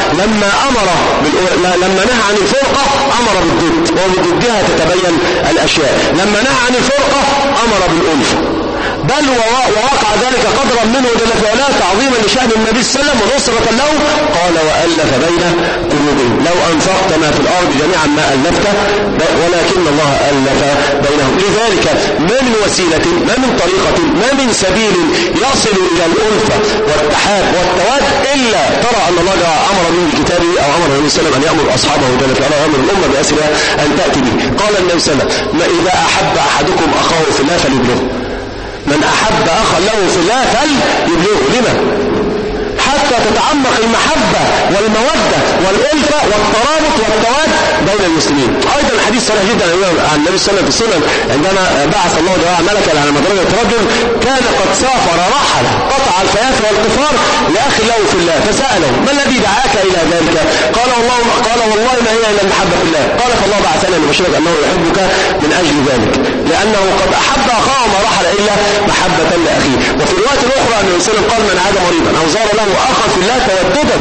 لما نهى عن الفرقة أمر بالضد، وبضدها تتبين الأشياء. لما نهى عن الفرقة أمر بالألفة، بل ووقع ذلك قدرا منه جل في علاه تعظيما لشأن النبي صلى الله عليه وسلم ونصرة له. قال وألف بين قلوبهم لو أنفقت ما في الأرض جميعا ما ألفت ولكن الله ألف بينهم. لذلك ما من وسيلة، ما من طريقة، ما من سبيل يصل إلى الألفة والتحاب والتواد إلا ترى أن الله أمر به بكتابه أو أمر النبي صلى الله عليه وسلم أن يأمر أصحابه جل في علاه ويأمر الأمة بأسرها أن تأتي به. قال النبي صلى الله عليه وسلم إذا أحب أحدكم أخاه في الله فليبلغه. من أحب أخا له في الله فليبلغه. لما؟ حتى تتعمق المحبة والمودة والألفة والترابط والتواد بين المسلمين. أيضا الحديث صحيح جدا عن النبي صلى الله عليه وسلم في السنن عندما بعث الله تعالى ملكا على مدرجة رجل كان قد سافر رحل قطع الفيات والقفار لأخ له في الله، فسأله ما الذي دعاك إلى ذلك؟ قال والله ما هي إلا المحبة في الله. قال فالله بعثني لبشرك أنه يحبك من أجل ذلك، لأنه قد أحب أخاه ما رحل إلا محبة لأخيه. وفي الرواية الأخرى أن النبي صلى الله عليه وسلم قال من عاد مريضا أو زار له أخا في الله توددا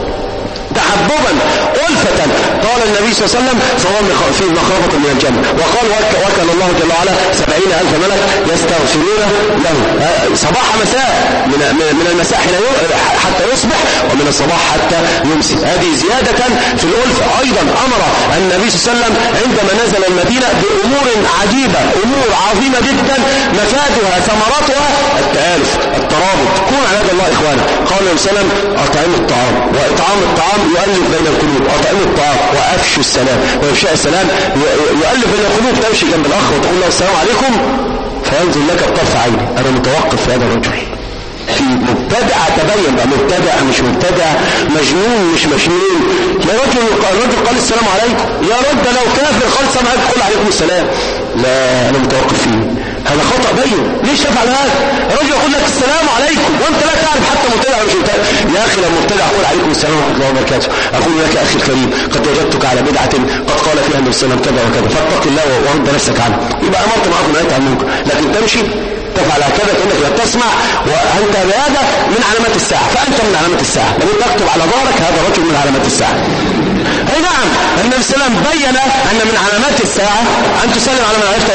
تحببا ألفة قال النبي صلى الله عليه وسلم فهو في مخافة من الجنة. وقال وكل الله جل وعلا 70,000 ملك يستغفرون له صباح مساء، من المساء حتى يصبح، ومن الصباح حتى يمسي. هذه زيادة في الألفة. أيضا أمر النبي صلى الله عليه وسلم عندما نزل المدينة بأمور عجيبة، أمور عظيمة جدا مفادها ثمرتها التآلف الترابط. كون على يد الله إخوانا. قال النبي صلى الله عليه وسلم أطعموا الطعام، وإطعام الطعام يؤلف بين القلوب. أطعموا الطعام وأفشوا السلام، وإفشاء السلام يؤلف بين القلوب. تمشي جنب الأخ وتقول له السلام عليكم فينزل لك بطرف عيني. أنا متوقف في هذا الرجل في مبتدع، تبين بقى مبتدع مش مبتدع، مجنون مش مجنون. يا رجل الرجل قال السلام عليكم، يا رد لو كافر قال السلام عليكم قل عليكم السلام. لا أنا متوقف فيه، هذا خطأ بين. ليش تفعل هذا؟ الرجل يقول لك السلام عليكم وانت لا تعرف حتى مبتدع مش مبتدع. يا اخي لو مبتدع قول عليكم السلام ورحمه الله وبركاته. اقول لك يا اخي الكريم قد وجدتك على بدعه قد قال فيها النبي صلى الله عليه وسلم كذا وكذا فاتق الله ورد نفسك عنه. يبقى امرت معكم نهيت عن المنكر، لكن تمشي تفعل هكذا كانك لا تسمع وانت بهذا من علامات الساعه، فانت من علامات الساعه. لو تكتب على ظهرك هذا رجل من علامات الساعه. اي نعم النبي صلى الله عليه وسلم بين ان من علامات الساعه ان تسلم على من عرفته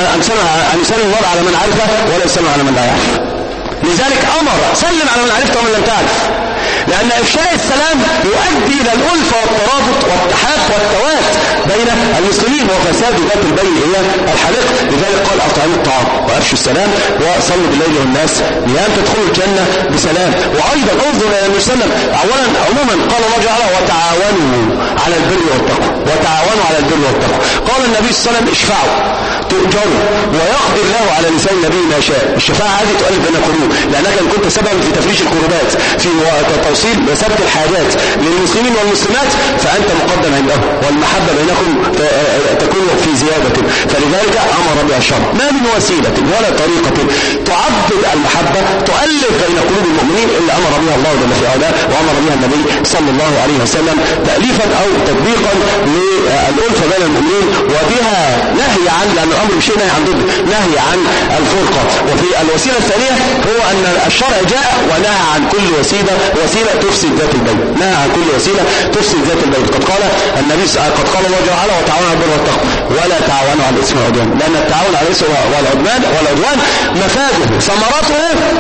ان يسلم المرء على من عرفه ولا يسلم على من لا يعرف. لذلك امر سلم على من عرفته ومن لم تعرف، لان افشاء السلام يؤدي الى الالفه والترابط والتحاب والتواد بين المسلمين، وفساد ذات البين هي الحلقه. لذلك قال اطعموا الطعام وافشوا السلام وصلوا بالليل والناس نيام تدخلوا الجنه بسلام. وايضا انظر الى النبي صلى الله عليه وسلم اولا عموما قال الله تعالى وتعاونوا على البر والتقوى، وتعاونوا على البر والتقوى. قال النبي صلى الله عليه وسلم اشفعوا تؤجروا ويقضي الله على لسان النبي ما شاء. الشفاعه هذه تؤلف بين القلوب، لانك ان كنت سببا في تفريج الكربات في توصيل وسد الحاجات للمسلمين والمسلمات فانت مقدم عندهم، والمحبه بينكم تكون في زياده. فلذلك امر بها الشرع. ما من وسيله ولا طريقه تعضد المحبه تؤلف بين قلوب المؤمنين الا امر بها الله جل في علاه وامر بها النبي صلى الله عليه وسلم تاليفا او تطبيقا للالفه بين المؤمنين، وبها نهي عن، لان الامر بشيء نهي عن ضد، نهي عن الفرقة. وفي الوسيلة الثانية هو أن الشرع جاء ونهى عن كل وسيلة تفسد ذات البين، نهى عن كل وسيلة تفسد ذات البين. قد قال الله جل وعلا وتعاونوا على البر والتقوى ولا تعاونوا على الإثم والعدوان، لأن التعاون على الإثم والعدوان مفاده ثمرته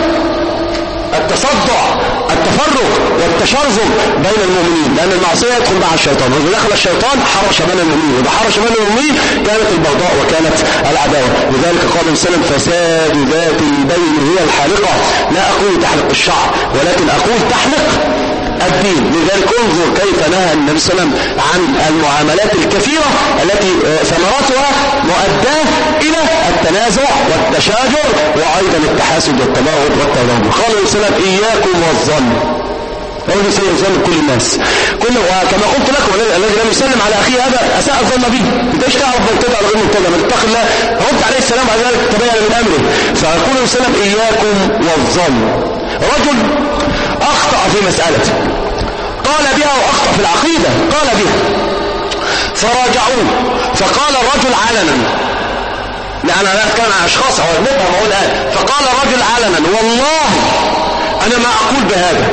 التصدع التفرق والتشرذم بين المؤمنين، لأن المعصية يدخل مع الشيطان، وإذا دخل الشيطان حرش بين المؤمنين، وإذا حرش بين المؤمنين كانت البغضاء وكانت العداوة. لذلك قال النبي صلى الله عليه وسلم فساد ذات البين هي الحالقة، لا أقول تحلق الشعر ولكن أقول تحلق الدين. لذلك انظر كيف نهى النبي صلى الله عليه وسلم عن المعاملات الكثيرة التي ثمراتها مؤداه إلى التنازع والتشاجر وأيضا التحاسد والتباغض والتدابر. قال النبي صلى الله عليه وسلم إياكم والظن، هو يسير الظن كل الناس كله. وكما قلت لكم الذي لم يسلم على أخيه هذا أساء الظن به، انت ايش تعرف مبتدع ولا غير مبتدع؟ من اتق الله رد عليه السلام على ذلك تبين من أمره. فيقول النبي صلى الله عليه وسلم إياكم والظن. رجل أخطأ في مسألة قال بها وأخطأ في العقيدة قال بها فراجعوه، فقال الرجل علنا، لأن أنا أتكلم عن أشخاص أولادها موجود الآن، فقال الرجل علنا والله أنا ما أقول بهذا.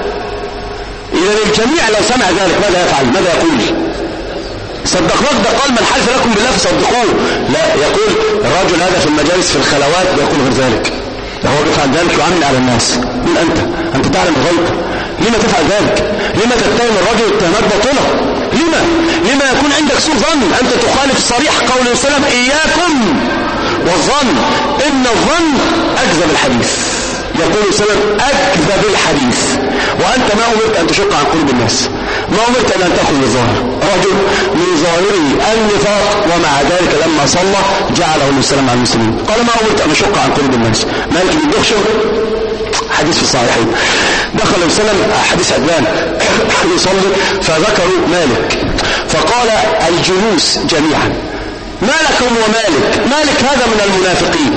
إذا الجميع لو سمع ذلك ماذا يفعل؟ ماذا يقول؟ صدقناك ده قال من حلف لكم بالله فصدقوه. لا، يقول الرجل هذا في المجالس في الخلوات يقول غير ذلك، هو يفعل ذلك يعمل على الناس. من أنت تعلم الغيب، لما تفعل ذلك؟ لما تتهم الرجل اتهامات باطلة؟ لما يكون عندك سوء ظن؟ أنت تخالف صريح قول النبي صلى الله عليه وسلم إياكم والظن، إن الظن أكذب الحديث. يقول النبي صلى الله عليه وسلم أكذب الحديث، وأنت ما أمرت أن تشق عن قلوب الناس، ما أمرت أن تأخذ بالظاهر. رجل من ظاهره النفاق ومع ذلك لما صلى جعله النبي صلى الله عليه وسلم على المسلمين، قال ما أمرت أن أشق عن قلوب الناس. مالك بن دخشم حديث في الصحيحين، دخل النبي صلى الله عليه وسلم حديث عدنان يصلي فذكروا مالك فقال الجلوس جميعا ما لكم ومالك، مالك هذا من المنافقين.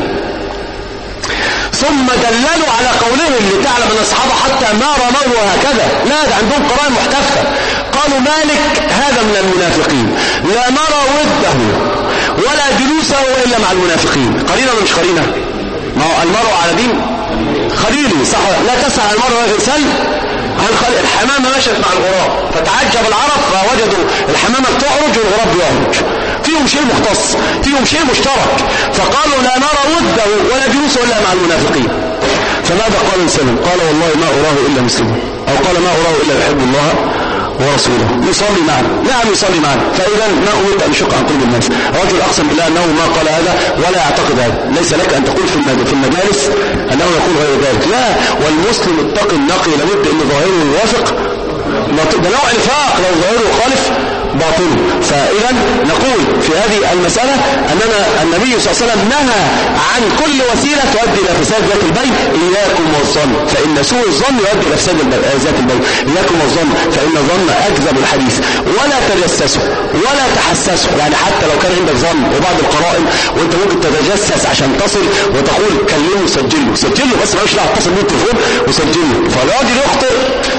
ثم دللوا على قولهم لتعلم ان اصحابه حتى ما رموا هكذا، لا ده عندهم قرائن محتفة. قالوا مالك هذا من المنافقين، لا نرى وده ولا جلوسه الا مع المنافقين. قرينه ولا مش قرينه؟ ما هو المرء على دين خليلي، صح؟ لا تسعى المرء ويغسل عن خليل. الحمامه مشت مع الغراب فتعجب العرب فوجدوا الحمامه تعرج والغراب يعرج، فيهم شيء مختص، فيهم شيء مشترك، فقالوا لا نرى وده ولا جلوسه الا مع المنافقين. فماذا قال السلام؟ قال والله ما أراه إلا مسلما، أو قال ما أراه إلا يحب الله ورسوله، يصلي معنا. نعم يصلي معنا. فإذا ما أريد أن يشق عن قلوب الناس. رجل أقسم بالله أنه ما قال هذا ولا يعتقد هذا. ليس لك أن تقول في المجالس أنه يقول غير ذلك، لا. والمسلم التقي النقي لابد أن ظاهره يوافق، ده نوع نفاق لو ظاهره يخالف باطل. فإذا نقول في هذه المسألة أننا النبي صلى الله عليه وسلم نهى عن كل وسيلة تؤدي إلى فساد ذات البين. إياكم والظن فإن سوء الظن يؤدي إلى فساد ذات البين. إياكم والظن فإن الظن أكذب الحديث. ولا تجسسوا ولا تحسسوا، يعني حتى لو كان عندك ظن وبعض القرائن وأنت ممكن تتجسس عشان تصل وتقول كلمه سجله بس مالوش دعوة، اتصل بيه التليفون وسجله. فالراجل يخطئ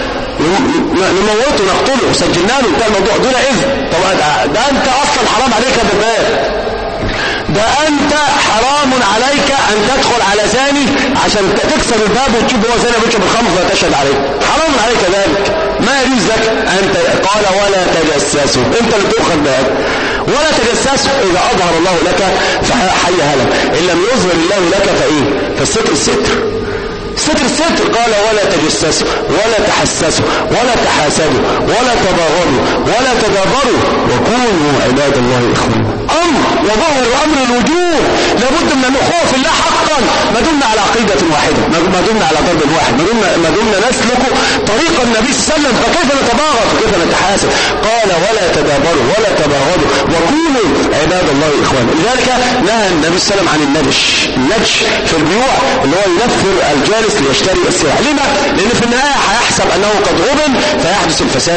نموته نقتله وسجلنا له بتاع الموضوع دون إذن. طبعا ده أنت أصلا حرام عليك يا دباب، ده أنت حرام عليك أن تدخل على زاني عشان تكسر الباب وتشوف هو زاني بيشرب الخمر وتشهد عليه، حرام عليك ذلك، ما يجوز لك. أنت قال ولا تجسسوا، أنت اللي تؤخذ بهذا. ولا تجسسوا، إذا أظهر الله لك فحيها لك، إن لم يظهر الله لك فإيه؟ فالستر الستر. قال ولا تجسسوا ولا تحسسوا ولا تحاسدوا ولا تباغضوا ولا تدابروا وكونوا عباد الله إخوانا. أمر وظهر أمر الوجوه، لابد من الأخوة في الله حقا، ما دمنا على عقيدة واحدة، ما دمنا على ضرب واحد، ما دمنا نسلك طريق النبي صلى الله عليه وسلم. فكيف نتباغض وكيف نتحاسد؟ قال ولا تدابروا ولا تباغضوا وكونوا عباد الله إخوانا. لذلك نهى النبي صلى الله عليه وسلم عن النجش في البيوع، اللي هو ينفر الجالس ليشتري السلع. لما؟ لأن في النهاية هيحسب أنه قد غبن فيحدث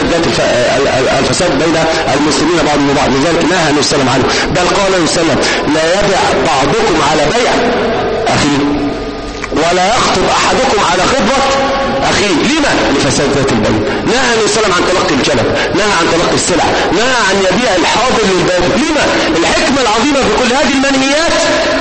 الفساد بين المسلمين بعضهم وبعض. لذلك نهى النبي صلى الله عليه وسلم عنه، بل قال النبي صلى الله عليه وسلم لا يبع بعضكم على بيع أخيه ولا يخطب أحدكم على خطبة أخيه. لما؟ لفساد ذات البين. نهى النبي صلى الله عليه وسلم عن تلقي الجلب، نهى عن تلقي السلع، نهى عن يبيع الحاضر للبادئ. لما؟ الحكمة العظيمة في كل هذه المنهيات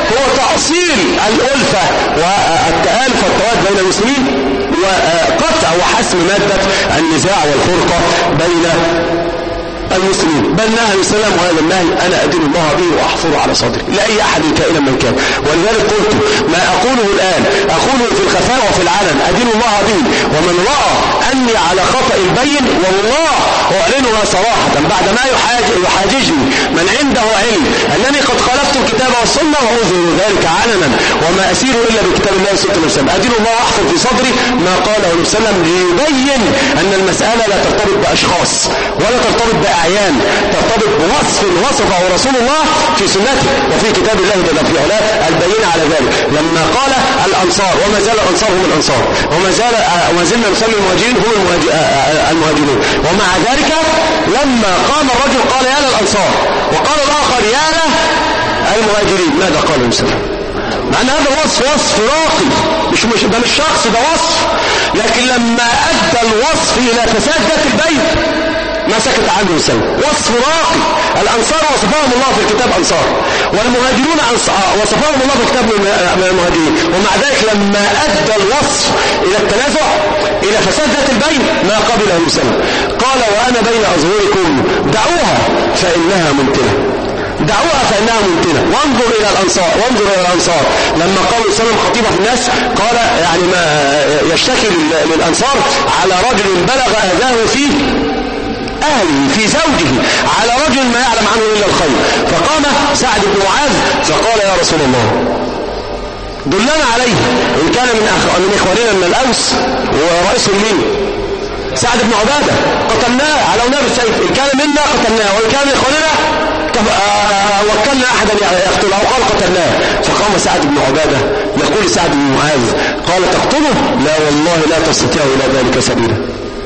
هو تأصيل الألفة والتآلف والتواد بين المسلمين وقطع وحسم مادة النزاع والفرقة بين المسلمين. بل نهى الإسلام وهذا النهي أنا أدين الله به وأحفره على صدري لا أي أحد كائنا من كان. ولذلك قلت ما أقوله الآن أقوله في الخفاء وفي العلن أدين الله به، ومن رأى أني على خطأ البين والله أعلنها صراحة بعد ما يحاججني من عنده علم أنني قد خالفت الكتاب والسنة وأظهر ذلك علنا وما أسير إلا بكتاب الله وسنة الإسلام. أدين الله وأحفظ في صدري ما قاله النبي صلى الله عليه وسلم ليبين أن المسألة لا ترتبط بأشخاص ولا ترتبط بأعيان، ترتبط بوصف وصفه رسول الله في سنته وفي كتاب الله جل في علاه البينة على ذلك. لما قال الأنصار وما زال الأنصار هم الأنصار وما زلنا نسمي المهاجرين هم المهاجرون، ومع ذلك لما قام الرجل قال يا للأنصار وقال الآخر يا له المهاجرين. ماذا قال المسلم؟ مع أن هذا وصف راقي مش ده مش شخص، ده وصف، لكن لما أدى الوصف إلى فساد ذات البيت ما سكت عنه السوء. وصف راقي. الأنصار وصفهم الله في الكتاب أنصار، والمهاجرون وصفهم الله في الكتاب المهاجرين، ومع ذلك لما أدى الوصف إلى التنازع إلى فساد ذات البين ما قبله المسلم. قال وأنا بين أظهركم دعوها فإنها منتنة، دعوها فإنها منتنة. وانظر إلى الأنصار لما قالوا السلام خطيبة في الناس قال يعني ما يشتكي للأنصار على رجل بلغ أذاه فيه أهله في زوجه، على رجل ما يعلم عنه إلا الخير. فقام سعد بن معاذ فقال يا رسول الله دلنا عليه، إن كان من إخواننا من الأوس ورئيسهم مين؟ سعد بن عبادة قتلناه على وناب السيف، إن كان منا قتلناه وإن كان من إخواننا وكلنا أحدا يقتله قال قتلناه. فقام سعد بن عبادة يقول سعد بن معاذ قال تقتله؟ لا والله لا تستطيع إلى ذلك سبيلا.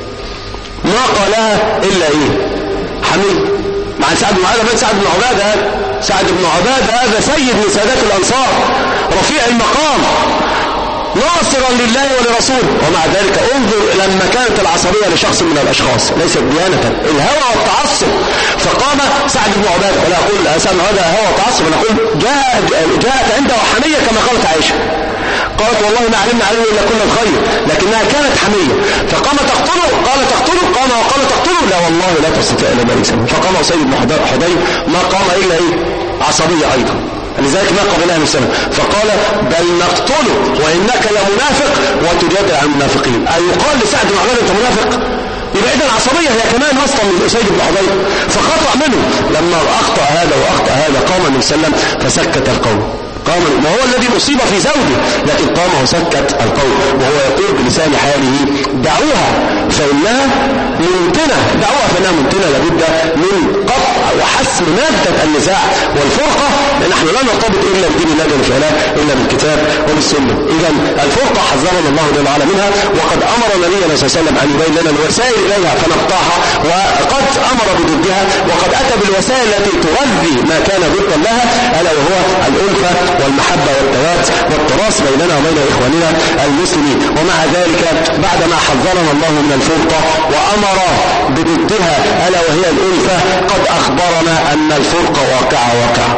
ما قالها إلا إيه؟ حميد. مع سعد بن عبادة بن سعد بن عبادة، سعد بن عبادة هذا سيد من سادات الأنصار رفيع المقام ناصرا لله ولرسوله، ومع ذلك انظر لما كانت العصبية لشخص من الأشخاص ليست ديانة، الهوى والتعصب. فقام سعد بن عبادة ولا أقول سعد بن عبادة هوى وتعصب، أنا أقول جاءت عنده حمية كما قالت عائشة، قالت والله ما علمنا عليه إلا كل الخير، لكنها كانت حمية. فقام تقتله قال تقتله، قام وقال تقتله لا والله لا تستطيع إلا ذلك. فقام أسيد بن حضير ما قام إلا إيه؟ عصبية أيضا، لذلك ما قبلها من سنة. فقال بل نقتله وإنك لمنافق وتجادل عن المنافقين. أي يقال لسعد بن عبادة أنت منافق؟ يبقى إذن العصبية هي كمان أصلا من أسيد بن حضير، فخطأ منه. لما أخطأ هذا وأخطأ هذا قام النبي صلى الله عليه وسلم فسكت القوم. قام وهو الذي أصيب في زوجه، لكن قام وسكت القوم وهو يقول بلسان حاله دعوها فإنها منتنة، دعوها فإنها منتنة. لابد من قطع وحسم مادة النزاع والفرقة، لأن نحن لا نرتبط إلا بدين الله جل وعلا إلا بالكتاب وبالسنة. إذا الفرقة حذرنا الله جل وعلا منها، وقد أمر نبينا صلى الله عليه وسلم أن يبين لنا الوسائل إليها فنقطعها، وقد أمر بضدها، وقد أتى بالوسائل التي تغذي ما كان ضدا لها، ألا وهو الألفة والمحبة والتواد والتراص بيننا وبين إخواننا المسلمين. ومع ذلك بعدما حذرنا الله من الفرقة وأمر بضدها ألا وهي الألفة، قد أخبرنا أن الفرقة واقعة.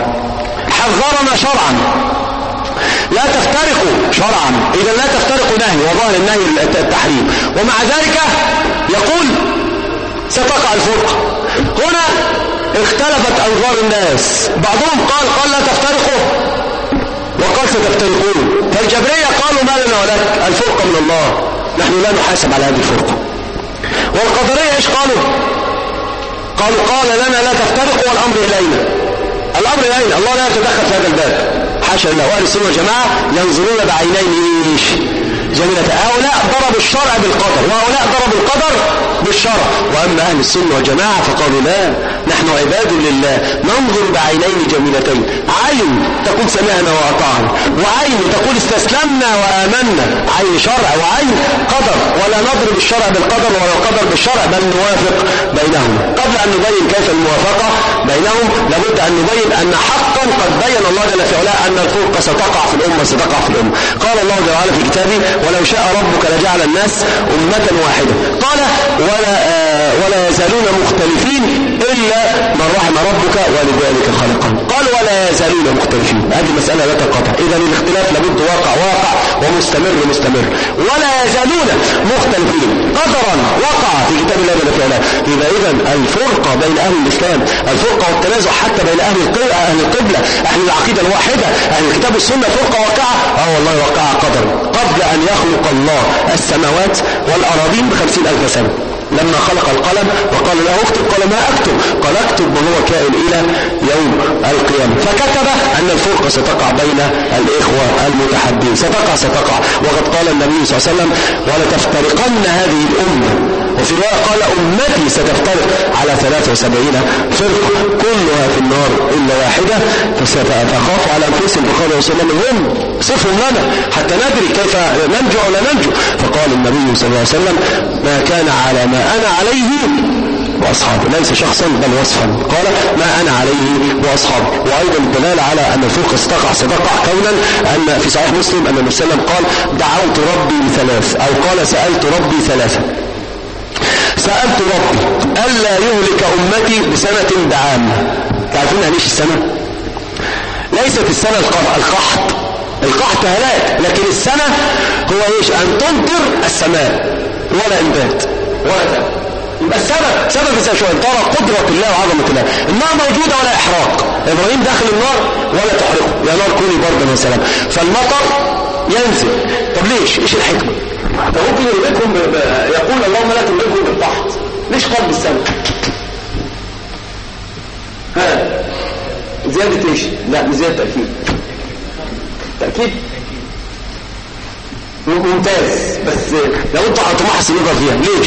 حذرنا شرعا لا تفترقوا شرعا، إذا لا تفترقوا نهي وظاهر النهي التحريم، ومع ذلك يقول ستقع الفرقة. هنا اختلفت أنظار الناس، بعضهم قال لا تفترقوا وقال ستفترقون. فالجبرية قالوا ما لنا ولك، الفرقة من الله، نحن لا نحاسب على هذه الفرقة. والقدرية ايش قالوا قال لنا لا تفترقوا والأمر إلينا، الأمر إلينا، الله لا يتدخل في هذا الباب، حاشا الله. وأهل السنة والجماعة ينظرون بعينين ايش؟ جميلة. هؤلاء ضربوا الشرع بالقدر وهؤلاء ضربوا القدر بالشرع. وأما أهل السنة والجماعة فقالوا لا، نحن عباد لله ننظر بعينين جميلتين، عين تقول سمعنا وأطعنا، وعين تقول استسلمنا وآمنا، عين شرع وعين قدر، ولا نضرب الشرع بالقدر ولا القدر بالشرع، بل نوافق بينهم. قبل أن نبين كيف الموافقة بينهم لابد أن نبين أن حقا قد بين الله جل وعلا أن الفرقة ستقع في الأمة. قال الله جل وعلا في كتابه ولو شاء ربك لجعل الناس أمة واحدة، قال ولا يزالون مختلفين إلا إلا من رحم ربك ولذلك خلقهم. قال ولا يزالون مختلفين. هذه مسألة لا تنقطع. إذا الاختلاف لابد واقع ومستمر ولا يزالون مختلفين. قدرا وقع في كتاب الله جل وعلا. إذا الفرقة بين أهل الإسلام، الفرقة والتنازع حتى بين أهل القبلة، أهل العقيدة الواحدة، أهل الكتاب والسنة، فرقة واقعة. والله وقع قدرا قبل أن يخلق الله السماوات والأراضين ب50,000 سنة. لما خلق القلم وقال له اكتب، قال ما اكتب، قال اكتب وهو كائن الى يوم القيامة. فكتب ان الفرقة ستقع بين الاخوة المتحدين، ستقع. وقد قال النبي صلى الله عليه وسلم ولتفترقن هذه الامة، وفي رواية قال امتي ستفترق على 73 فرقة كلها في النار الا واحدة. فخافوا على انفسهم فقالوا يا رسول الله من هم؟ صفهم لنا حتى ندري كيف ننجو ولا ننجو. فقال النبي صلى الله عليه وسلم ما كان على ما أنا عليه وأصحابه، ليس شخصا بل وصفا. قال ما أنا عليه وأصحابه. وأيضا الدلالة على أن الفرقة ستقع كونا أن في صحيح مسلم أن النبي صلى الله عليه وسلم قال دعوت ربي بثلاث، أو قال سألت ربي ثلاثة. سألت ربي ألا يهلك أمتي بسنة بعام. تعرفون يعني ايش السنة؟ ليست السنة القحط هلاك، لكن السنة هو ايش؟ أن تمطر السماء ولا إنبات ولا تأكل. يبقى سبب شوية ترى قدرة الله وعظمة الله. النار موجودة ولا إحراق. إبراهيم داخل النار ولا تحرقه، يا نار كوني بردا وسلام. فالمطر ينزل. طب ليش؟ ايش الحكمة؟ فممكن يربكم يقول اللهم لا تربكم بالقحط. ليش قال بالسنة؟ زيادة ايش؟ لا مش زيادة تأكيد ممتاز، بس لو انتوا هتمحص النظر فيها ليش؟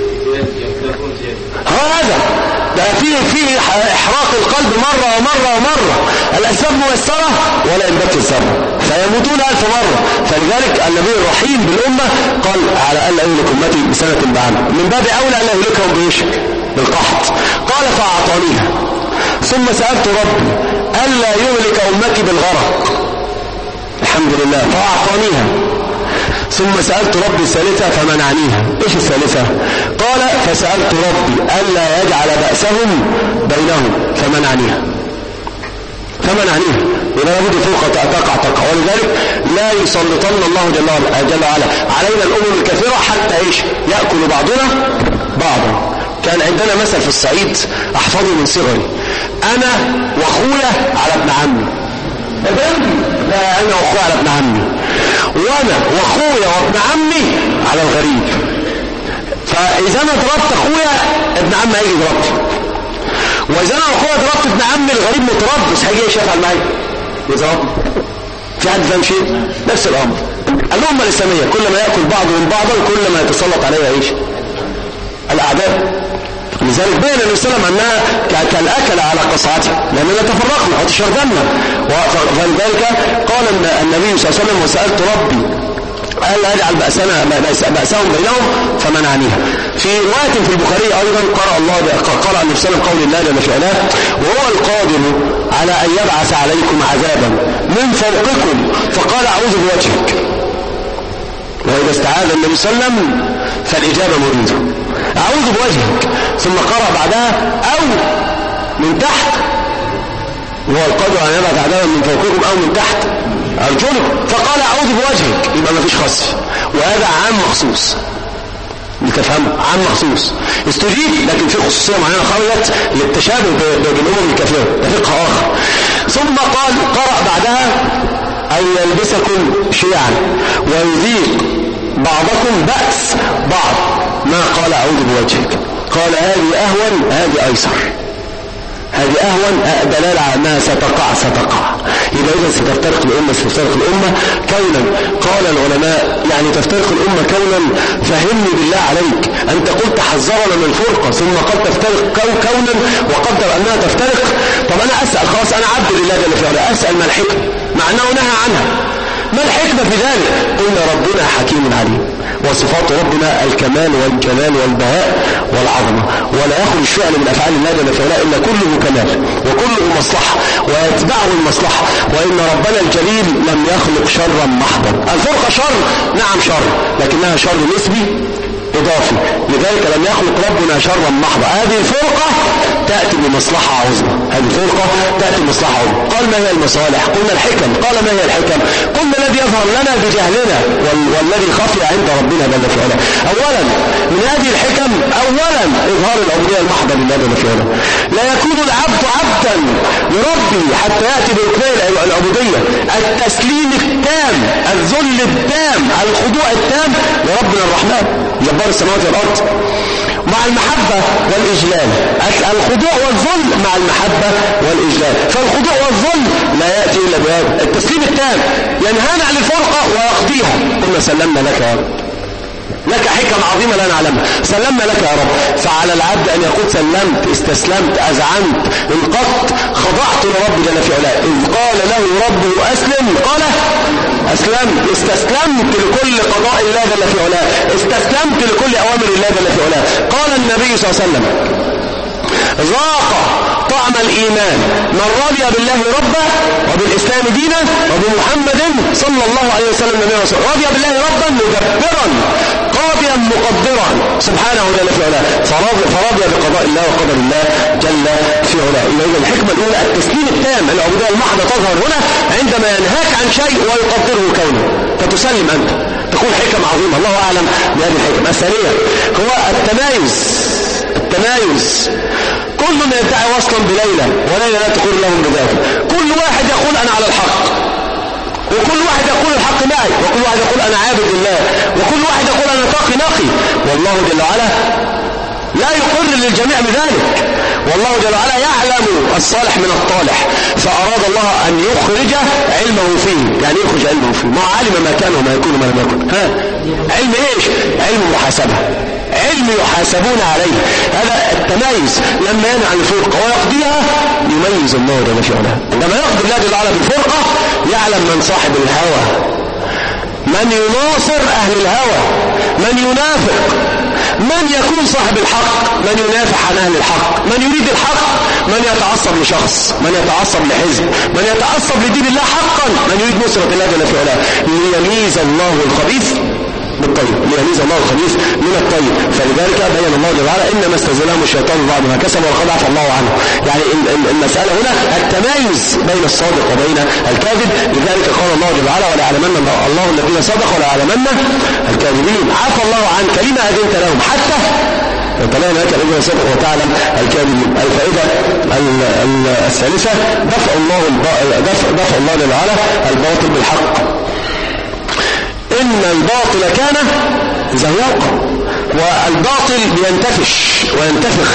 هذا ده فيه احراق القلب مرة. الاسباب ميسرة ولا ينبت الزرع فيموتون 1000 مرة. فلذلك النبي الرحيم بالامة قال على الا يهلك امتي بسنة بعام، من باب اولى الا يهلكهم بايش؟ بالقحط. قال فاعطانيها. ثم سألت ربي الا يهلك امتي بالغرق، الحمد لله فاعطانيها. ثم سألت ربي الثالثة فمنعنيها. ايش الثالثة؟ قال فسألت ربي ألا يجعل بأسهم بينهم فمنعنيها. إذا لابد فرقة تقع. ولذلك لا يسلطن الله جل وعلا علينا الأمم الكثيرة حتى ايش؟ يأكل بعضنا بعضا. كان عندنا مثل في الصعيد احفظه من صغري، انا واخويا على ابن عمي. لا انا واخويا على ابن عمي، وانا واخويا وابن عمي على الغريب. فاذا انا ضربت اخويا ابن عمي هيجي يضربني، واذا انا واخويا ضربت ابن عمي الغريب متربص هيجي ايش يفعل معايا؟ يضربني. في حد فاهم شيء؟ نفس الامر. الامه الاسلاميه كل ما ياكل بعضهم بعضا كل ما يتسلط عليها ايش؟ الاعداء. لذلك بين النبي صلى الله عليه وسلم انها كالاكل على قصعتها، لاننا تفرقنا وتشردنا. فلذلك قال النبي صلى الله عليه وسلم وسألت ربي ألا يجعل بأسهم بينهم فمنعنيها. في رواية في البخاري أيضا قرأ النبي صلى الله عليه وسلم قول الله جل وعلا وهو القادر على أن يبعث عليكم عذابا من فوقكم فقال أعوذ بوجهك. وإذا استعاذ النبي صلى الله عليه وسلم فالإجابة مريدة، أعوذ بوجهك. ثم قرأ بعدها أو من تحت، وهو القادر أن يبعث عذابا من فوقكم أو من تحت أرجلكم فقال أعوذ بوجهك. يبقى ما فيش خصف، وهذا عام مخصوص لتفهموا، عام مخصوص استجيب، لكن في خصوصية معينة خرجت للتشابه بالأمم الكافرة، ده فقه آخر. ثم قال قرأ بعدها أن يلبسكم شيعا ويذيق بعضكم بأس بعض. ما قال أعوذ بوجهك، قال هذه أهون هذه أيسر. هذه أهون دلالة على أنها ستقع. إذا ستفترق الأمة كونا. قال العلماء يعني تفترق الأمة كونا، فهمني بالله عليك. أنت قلت حذرنا من الفرقة ثم قد تفترق كونا وقدر أنها تفترق. طب أنا أسأل، خلاص أنا عبد لله جل وعلا، أسأل ما الحكمة؟ مع أنه نهى عنها، ما الحكمة في ذلك؟ قلنا ربنا حكيم عليم، وصفات ربنا الكمال والجلال والبهاء والعظمة، ولا يخرج فعل من أفعال الله جل وعلا إلا كله كمال وكله مصلحة ويتبعه المصلحة. وإن ربنا الجليل لم يخلق شرا محضا. الفرقة شر، نعم شر، لكنها شر نسبي إضافي. لذلك لم يخلق ربنا شرا محضا. هذه الفرقة تأتي بمصلحة عظمى. هذه الفرقة تأتي بمصلحة عظمى. قال ما هي المصالح؟ قلنا الحكم. قال ما هي الحكم؟ قلنا الذي يظهر لنا بجهلنا والذي خفي عند ربنا جل في علاه. أولا من هذه الحكم أولا إظهار العبودية المحضة لله جل في علاه. لا يكون العبد عبدا لربه حتى يأتي بركني العبودية، التسليم التام، الذل التام، الخضوع التام لربنا الرحمن جبار السماوات والأرض، مع المحبة والإجلال. الخضوع والذل مع المحبة والإجلال. فالخضوع والذل لا يأتي إلا بهذا التسليم التام، ينهانا عن الفرقة ويقضيها. قلنا سلمنا لك يا رب، لك حكم عظيمة لا نعلمها، سلمنا لك يا رب. فعلى العبد أن يقول سلمت، استسلمت، أذعنت، انقضت، خضعت لرب جل في علاه. إذ قال له ربه أسلم قال أسلمت. استسلمت لكل قضاء الله جل في علاه، استسلمت لكل أوامر الله جل في علاه. قال النبي صلى الله عليه وسلم ذاق طعم الإيمان من رضي بالله ربا وبالإسلام دينا وبمحمد صلى الله عليه وسلم نبيا ورسولا. رضي بالله ربا مدبرا قاضيا مقدرا سبحانه جل في علاه، فرضي بقضاء الله وقدر الله جل في علاه. إذا الحكمة الأولى التسليم التام، العبودية المحضة تظهر هنا عندما ينهاك عن شيء ويقدره كونه فتسلم أنت، تكون حكم عظيمة. الله أعلم بهذه الحكم. الثانية هو التمايز. كل من يدعي وصلا بليلى وليلى لا تقول لهم بذلك. كل واحد يقول أنا على الحق، وكل واحد يقول الحق معي، وكل واحد يقول أنا عابد الله، وكل واحد يقول أنا تقي نقي، والله جل وعلا لا يقر للجميع بذلك. والله جل وعلا يعلم الصالح من الطالح، فأراد الله أن يخرج علمه فيه. يعني يخرج علمه فيه، ما علم ما كان وما يكون وما لم يكن. علم ايش؟ علم محاسبة، علم يحاسبون عليه. هذا التميز. لما ينهى عن الفرقة ويقضيها يميز الله جل في علاه. لما يقضي الله جل وعلا بالفرقة يعلم من صاحب الهوى، من يناصر أهل الهوى، من ينافق، من يكون صاحب الحق، من ينافح عن أهل الحق، من يريد الحق، من يتعصب لشخص، من يتعصب لحزب، من يتعصب لدين الله حقا، من يريد نصرة الله جل في علاه. ليميز الله الخبيث بالطيب، ليميز الله الخبيث من الطيب. فلذلك بين الله جل وعلا إنما استزلهم الشيطان بعد ما كسب وقد عفى الله عنه. يعني المسألة هنا التمايز بين الصادق وبين الكاذب. لذلك قال الله جل وعلا وليعلمن الله الذين صدقوا وليعلمن الكاذبين. عفى الله عنك لما أذنت لهم حتى وطلعنا لك الذين صدقوا وتعلم الكاذبين. الفائدة الثالثة دفع الله جل وعلا الباطل بالحق. إن الباطل كان زهوقا، والباطل بينتفش وينتفخ،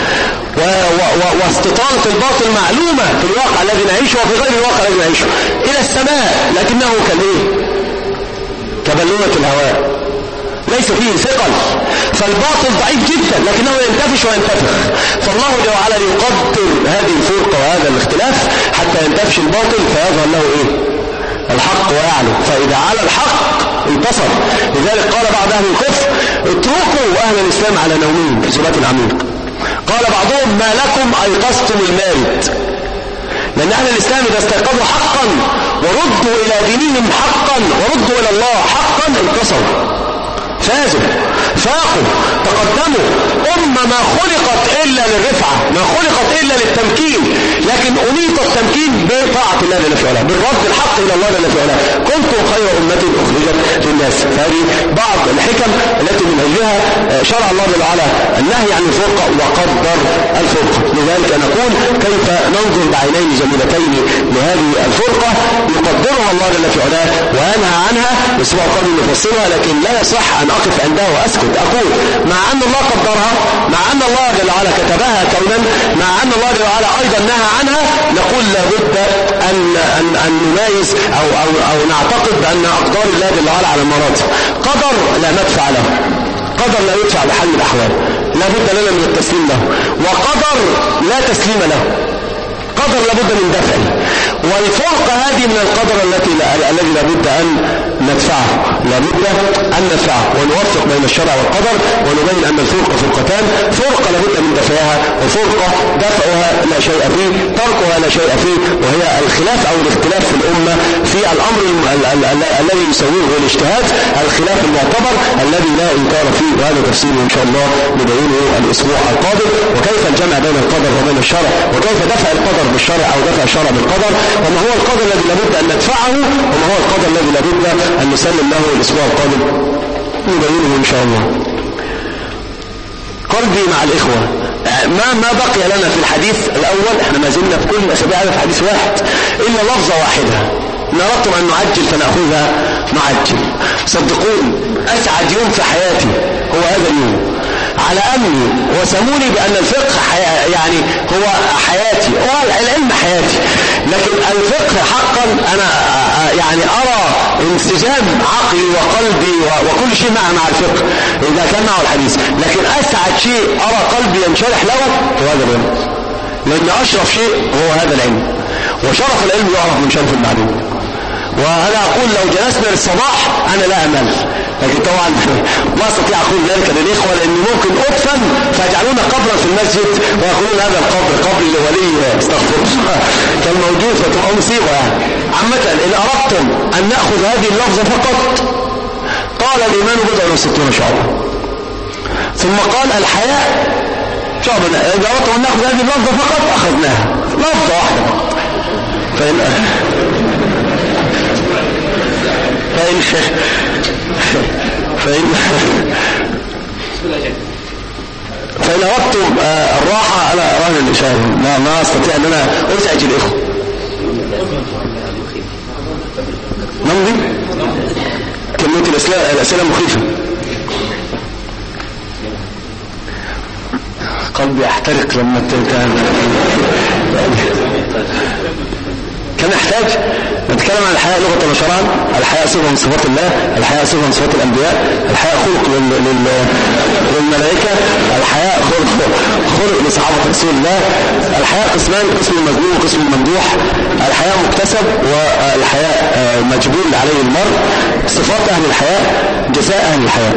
واستطالة الباطل معلومة في الواقع الذي نعيشه وفي غير الواقع الذي نعيشه إلى السماء، لكنه كبلونة الهواء ليس فيه ثقل. فالباطل ضعيف جدا لكنه ينتفش وينتفخ. فالله جل وعلا يقدر هذه الفرقة وهذا الاختلاف حتى ينتفش الباطل فيظهر له الحق ويعلو. فإذا على الحق انتصر. لذلك قال بعض أهل الكفر اتركوا أهل الإسلام على نومهم في سورة العميق. قال بعضهم ما لكم أيقظتم المارد. لأن أهل الإسلام إذا استيقظوا حقا وردوا إلى دينهم حقا وردوا إلى الله حقا انتصروا، فازوا، فاقوا، تقدموا. أمة ما خلقت إلا للرفعة، ما خلقت إلا للتمكين، لكن أنيط التمكين بطاعة الله جل في علاه، بالرد الحق إلى الله جل في علاه. كنتم خير أمة أخرجت للناس. فهذه بعض الحكم التي من أجلها شرع الله جل وعلا النهي عن الفرقة وقدر الفرقة. لذلك نقول كيف ننظر بعينين جميلتين لهذه الفرقة يقدرها الله جل في علاه وينهى عنها بسبب قول نفصلها، لكن لا يصح أن أقف عندها وأسكت. أقول مع أن الله قدرها، مع أن الله جل وعلا كتبها كونا، مع أن الله جل وعلا أيضا نهى عنها، نقول لابد أن نميز أو نعتقد بأن أقدار الله جل وعلا على مراتب. قدر لا مدفع له، قدر لا يدفع بحال الأحوال، لابد لنا من التسليم له. وقدر لا تسليم له، قدر لابد من دفعه. والفرقة هذه من القدر الذي لابد أن ندفعه، لابد أن ندفعه ونوفق بين الشرع والقدر ونبين أن الفرقة فرقتان، فرقة لابد من دفعها وفرقة دفعها لا شيء فيه، تركها لا شيء فيه، وهي الخلاف أو الاختلاف في الأمة في الأمر الذي يسويه الاجتهاد، الخلاف المعتبر الذي لا إنكار فيه، وهذا تفسير إن شاء الله نبينه الأسبوع القادم، وكيف الجمع بين القدر وبين الشرع، وكيف دفع القدر بالشرع أو دفع الشرع بالقدر، وما هو القدر الذي لابد أن ندفعه، وما هو القدر الذي لابد أن نسلم له الأسبوع القادم نبينه إن شاء الله. قلبي مع الإخوة، ما بقي لنا في الحديث الأول، احنا ما زلنا في كل الأسابيع في حديث واحد إلا لفظة واحدة، إن أردتم أن نعجل فنأخذها نعجل. صدقوني أسعد يوم في حياتي هو هذا اليوم، على أني وسموني بأن الفقه يعني هو حياتي، هو العلم حياتي، لكن الفقه حقا أنا يعني أرى انسجام عقلي وقلبي وكل شيء مع الفقه إذا كان معه الحديث، لكن أسعد شيء أرى قلبي ينشرح له هو هذا العلم، لأن أشرف شيء هو هذا العلم، وشرف العلم يعرف من شرف المعلوم. وأنا أقول لو جلسنا للصباح أنا لا أمل، لكن طبعا ما أستطيع أقول ذلك للإخوة لأني ممكن أدفن فيجعلون قبرا في المسجد ويقولون هذا القبر قبر لولي استغفر الله كان موجود، فتبقى مصيبة. عامة إن أردتم أن نأخذ هذه اللفظة فقط قال الإيمان بضع وستون شعبة، ثم قال الحياء شعبة. إذا أردتم أن نأخذ هذه اللفظة فقط أخذناها لفظة واحدة فقط. فإن أردتم الراحة أنا أراهن الإشارة، ما أستطيع أن أنا أزعج الإخوة. نمضي كلمة الأسئلة مخيفة، قلبي أحترق لما كان يحتاج نتكلم عن الحياء لغة وشرعا، الحياء صفة من صفات الله، الحياء صفة من صفات الأنبياء، الحياء خلق للملائكة، الحياء خلق لصحابة رسول الله، الحياء قسمان، قسم المذموم وقسم الممدوح، الحياء مكتسب والحياء مجبول عليه المرء، صفات أهل الحياء، جزاء أهل الحياء.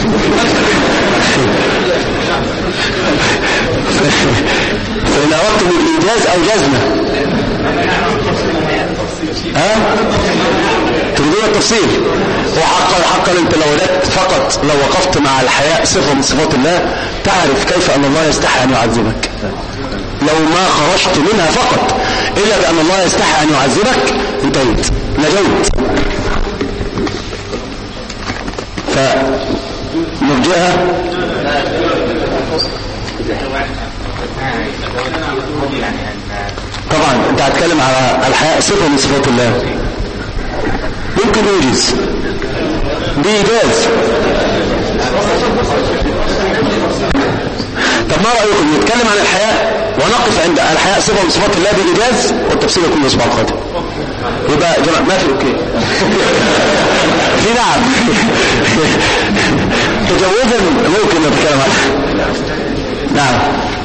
فإن أردتم الإنجاز أو جزمة تريدون التفصيل، وحقا انت لو وجدت فقط لو وقفت مع الحياء صفة من صفات الله تعرف كيف أن الله يستحي أن يعذبك، لو ما خرجت منها فقط إلا بأن الله يستحي أن يعذبك انتهيت نجوت. فنرجئها طبعا انت هتكلم على الحياء صفة من صفات الله، ممكن يوجز بإيجاز. طب ما رأيكم نتكلم عن الحياء ونقف عند الحياء صفة من صفات الله بإيجاز، والتفصيل يكون الأسبوع القادم. يبقى جماعة ما في اوكي في نعم تجوزا ممكن نتكلم عنه. نعم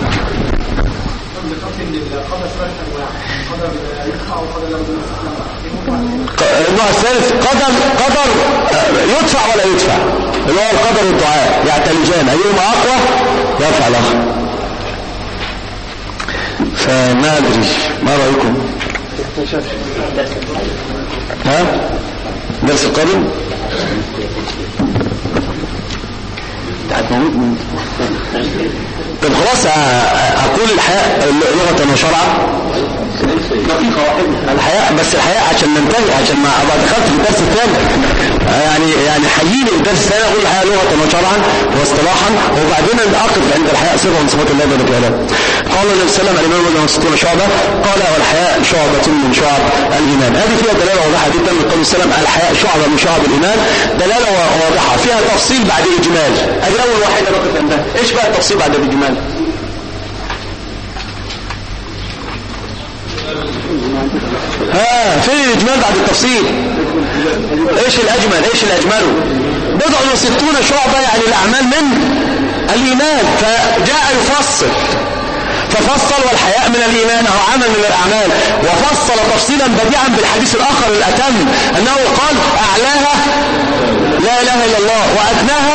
النوع الثالث قدر يدفع ولا يدفع، اللي هو القدر والدعاء يعتلجان أيهما أقوى يرفع الآخر. فما أدري ما رأيكم؟ درس القادم طب خلاص أقول الحياء لغة وشرعا دقيقة واحدة الحياء، بس الحياء عشان ننتهي، عشان ما أبقى دخلت في الدرس الثاني يعني حييني الدرس الثاني أقول الحياء لغة وشرعا واصطلاحا، وبعدين أقف عند الحياء صفة من صفات الله جل وعلا. قال النبي صلى الله عليه وسلم الإيمان بضع وستون شعبة، قال والحياء شعبة من شعب الإيمان. هذه فيها دلالة واضحة جدا من قول السلام الحياء شعبة من شعب الإيمان، دلالة واضحة فيها تفصيل بعد إجمال. أدي أول واحدة نقف عندها، إيش بقى التفصيل بعد الإجمال؟ في الإجمال بعد التفصيل. ايش الأجمل؟ ايش الأجمل؟ بضع وستون شعبة يعني الأعمال من الإيمان، فجاء يفصل ففصل والحياء من الإيمان أو عمل من الأعمال، وفصل تفصيلا بديعا بالحديث الآخر الأتم أنه قال أعلاها وأدناها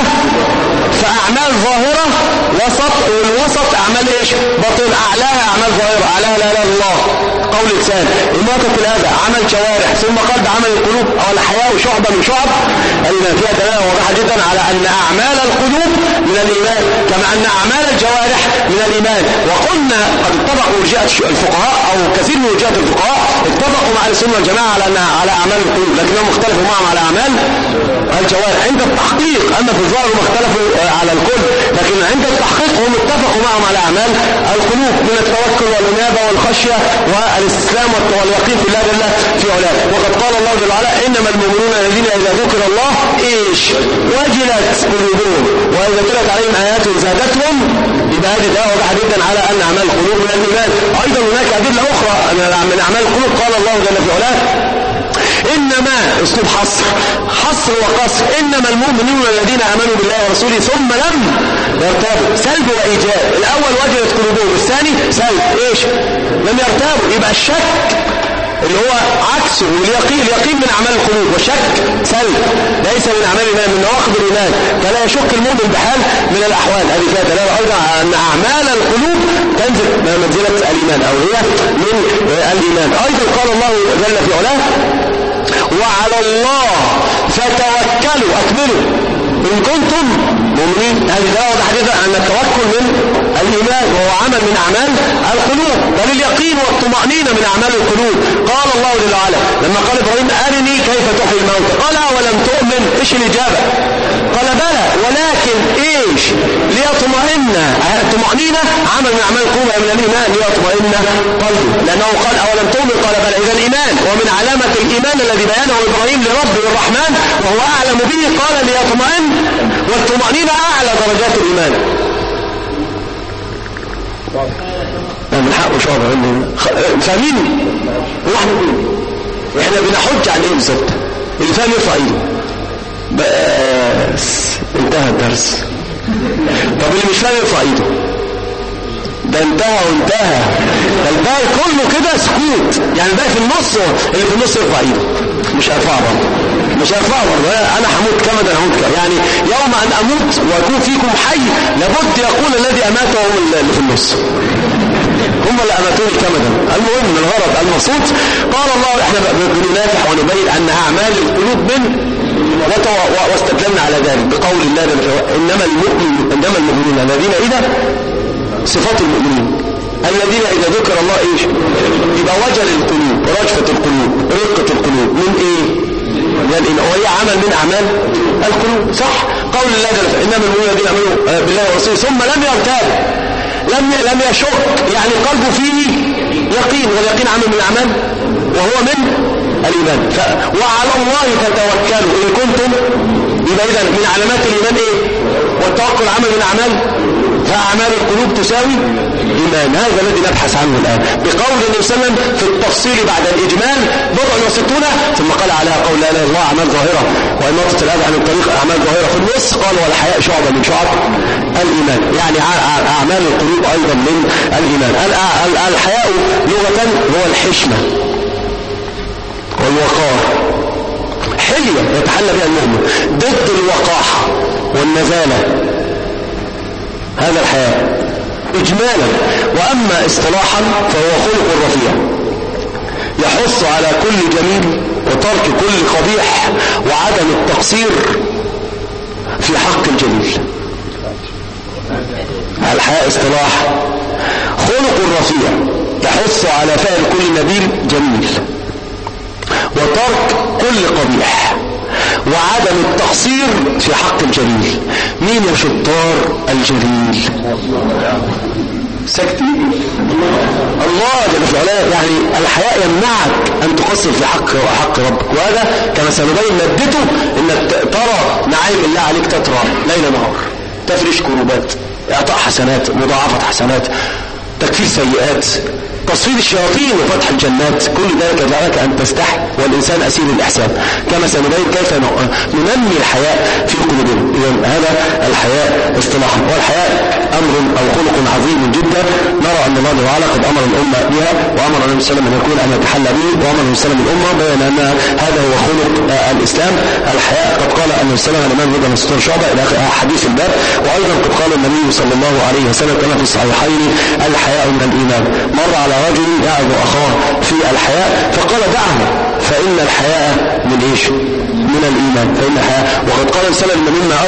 فأعمال ظاهرة وسط، والوسط أعمال إيش؟ باطن. أعلاها أعمال ظاهرة، أعلاها لا إله إلا الله قول لسان، إماطة الأذى عمل جوارح، ثم قلب عمل القلوب، أو الحياء شعبة من شعب الإيمان. فيها دلالة واضحة جدا على أن أعمال القلوب من الإيمان كما أن أعمال الجوارح من الإيمان. وقلنا قد اتفق مرجئة الفقهاء أو كثير من مرجئة الفقهاء اتفقوا مع السنة والجماعة على أنها على أعمال القلوب، لكنهم اختلفوا معهم على أعمال الجوارح عند التحقيق. أما في الظاهر هم اختلفوا على الكل، لكن عند التحقيق هم اتفقوا معهم على أعمال القلوب من التوكل والإنابة والخشية والاستسلام واليقين في الله جل في علاه. وقد قال الله جل وعلا إنما المؤمنون الذين إذا ذكر الله إيش وجلت قلوبهم وإذا تلت عليهم آيات زادتهم. يبقى هذه دعوة واضحة جدا على أن أعمال القلوب من الإيمان. أيضا هناك أدلة أخرى من أعمال القلوب. قال الله جل في علاه إنما اسلوب حصر وقصر، إنما المؤمنون الذين آمنوا بالله ورسوله ثم لم يرتابوا. سلب وإيجاب، الأول وجلت قلوبهم، الثاني سلب إيش؟ لم يرتابوا. يبقى الشك اللي هو عكسه اليقين من أعمال القلوب، والشك سلب ليس من أعمال الإيمان، من نواقض الإيمان، فلا يشك المؤمن بحال من الأحوال. هذه فيها دلالة أيضا على أن أعمال القلوب تنزل منزلة الإيمان أو هي من الإيمان. أيضا قال الله جل في علاه وعلى الله فتوكلوا أكملوا إن كنتم مؤمنين. هذه دلالة واضحة جدا أن التوكل من الإيمان وهو عمل من أعمال القلوب، بل اليقين والطمأنينة من أعمال القلوب. قال الله جل وعلا لما قال إبراهيم أرني كيف تحيي الموتى قال ولم تؤمن. إيش الإجابة؟ قال بلى ولكن إيش ليطمئن. الطمأنينة عمل من أعمال القلوب من الإيمان ليطمئن قلبه، لأنه قال أولم تؤمن قال بلى. إذا الإيمان ومن علامة الإيمان الذي بيانه إبراهيم لربه الرحمن وهو أعلم به قال ليطمئن، والطمأنينة أعلى درجات الإيمان. من حقه شعبه فاهمين؟ احنا بنحج عن ايه بالظبط؟ اللي فاهم يرفع ايده. بس انتهى الدرس. طب اللي مش فاهم يرفع ايده. ده انتهى وانتهى. الباقي كله كده سكوت، يعني الباقي في النص، اللي في النص يرفع ايده. مش هرفعه برضه، مش هرفعه برضه. انا هموت كما ده هموت كما، يعني يوم ان اموت ويكون فيكم حي لابد يقول الذي اماته هم اللي في النص، هم اللي اماتوني كما ده. المهم الغرض المقصود قال الله احنا بننافح ونبين ان اعمال القلوب من واستدلنا على ذلك بقول الله انما المؤمنون الذين اذا صفات المؤمنين الذين إذا ذكر الله إيش؟ يبقى وجل القلوب، رجفة القلوب، رقة القلوب من إيه؟ وهي عمل من أعمال القلوب. صح؟ قول الله إنما المؤمنون الذين آمنوا بالله ورسوله ثم لم يرتاب، لم يشك، يعني قلبه فيه يقين، واليقين عمل من أعمال وهو من الإيمان. وعلى الله فتوكلوا إن كنتم. يبقى إذا من علامات الإيمان إيه؟ والتوكل عمل من أعمال، فأعمال القلوب تساوي إيمان. هذا الذي نبحث عنه الآن بقول النبي صلى الله عليه وسلم في التفصيل بعد الإجمال 60 ثم قال عليها قول لا إله إلا الله أعمال ظاهرة وإماطة الأذى عن الطريق أعمال ظاهرة في النص قال والحياء شعبة من شعب الإيمان، يعني أعمال القلوب أيضا من الإيمان. الحياء لغة هو الحشمة والوقار، حلية يتحلى بها المؤمن ضد الوقاحة والنزالة. هذا الحياء إجمالا. وأما اصطلاحا فهو خلق رفيع يحث على كل جميل وترك كل قبيح وعدم التقصير في حق الجميل. الحياء اصطلاح خلق رفيع يحث على فعل كل نبيل جميل وترك كل قبيح وعدم التقصير في حق الجليل. مين يا شطار الجليل؟ سكتين الله جل في علاه. يعني الحياء يمنعك أن تقصر في حق ربك، وهذا كما سنبين مادته انك ترى نعيم الله عليك تترى ليل نهار، تفرش كروبات، اعطاء حسنات، مضاعفة حسنات، تكفير سيئات، تصفيد الشياطين وفتح الجنات، كل ذلك جعلك أن تستحي والإنسان أسير الإحسان، كما سنبين كيف ننمي الحياء في قلوبنا. إذن هذا الحياء اصطلاحا. والحياء أمر أو خلق عظيم جدا، نرى أن الله تعالى قد أمر الأمة بها، وأمر النبي صلى الله عليه وسلم أن يكون أن يتحلى به، وأمر النبي صلى الله عليه وسلم الأمة بين أن هذا هو خلق الإسلام الحياء. قد قال النبي صلى الله عليه وسلم الإمام ابن شعبة إلى حديث الباب. وأيضا قد قال النبي صلى الله عليه وسلم كما في الصحيحين الحياء من الإيمان. مر على رجل يعظ أخاه في الحياء فقال دعه فإن الحياء من إيش؟ من الإيمان. فإن الحياء، وقد قال صلى الله عليه وسلم مما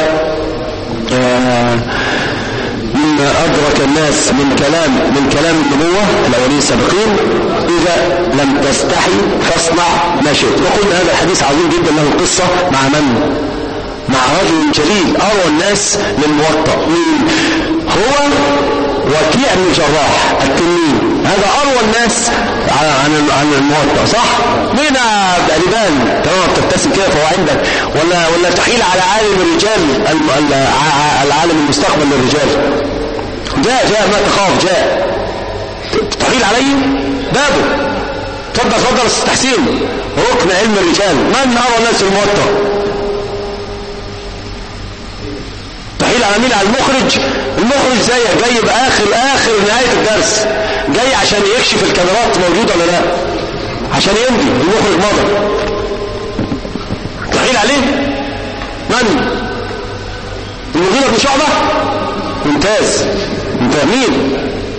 أدرك الناس من كلام النبوة الأولين السابقين: إذا لم تستحي فاصنع ما شئت. وقلنا هذا الحديث عظيم جدا، له قصة مع من؟ مع رجل جليل أروى الناس للموطأ. هو وكيع بن الجراح التنين، هذا أروى الناس عن الموطأ، صح؟ مين بقلبان تمام بتبتسم كده فهو عندك، ولا تحيل على عالم الرجال، العالم المستقبل للرجال. جاء ما تخاف، جاء تحيل عليه بابه. تفضل تحسين ركن علم الرجال. من أروى الناس الموطأ؟ تحيل على مين؟ على المخرج زي جاي بآخر نهاية الدرس، جاي عشان يكشف الكاميرات موجودة ولا لا، عشان يمضي. المخرج مضى، تحيل عليه. من؟ المغيرة بن شعبة. ممتاز. مين؟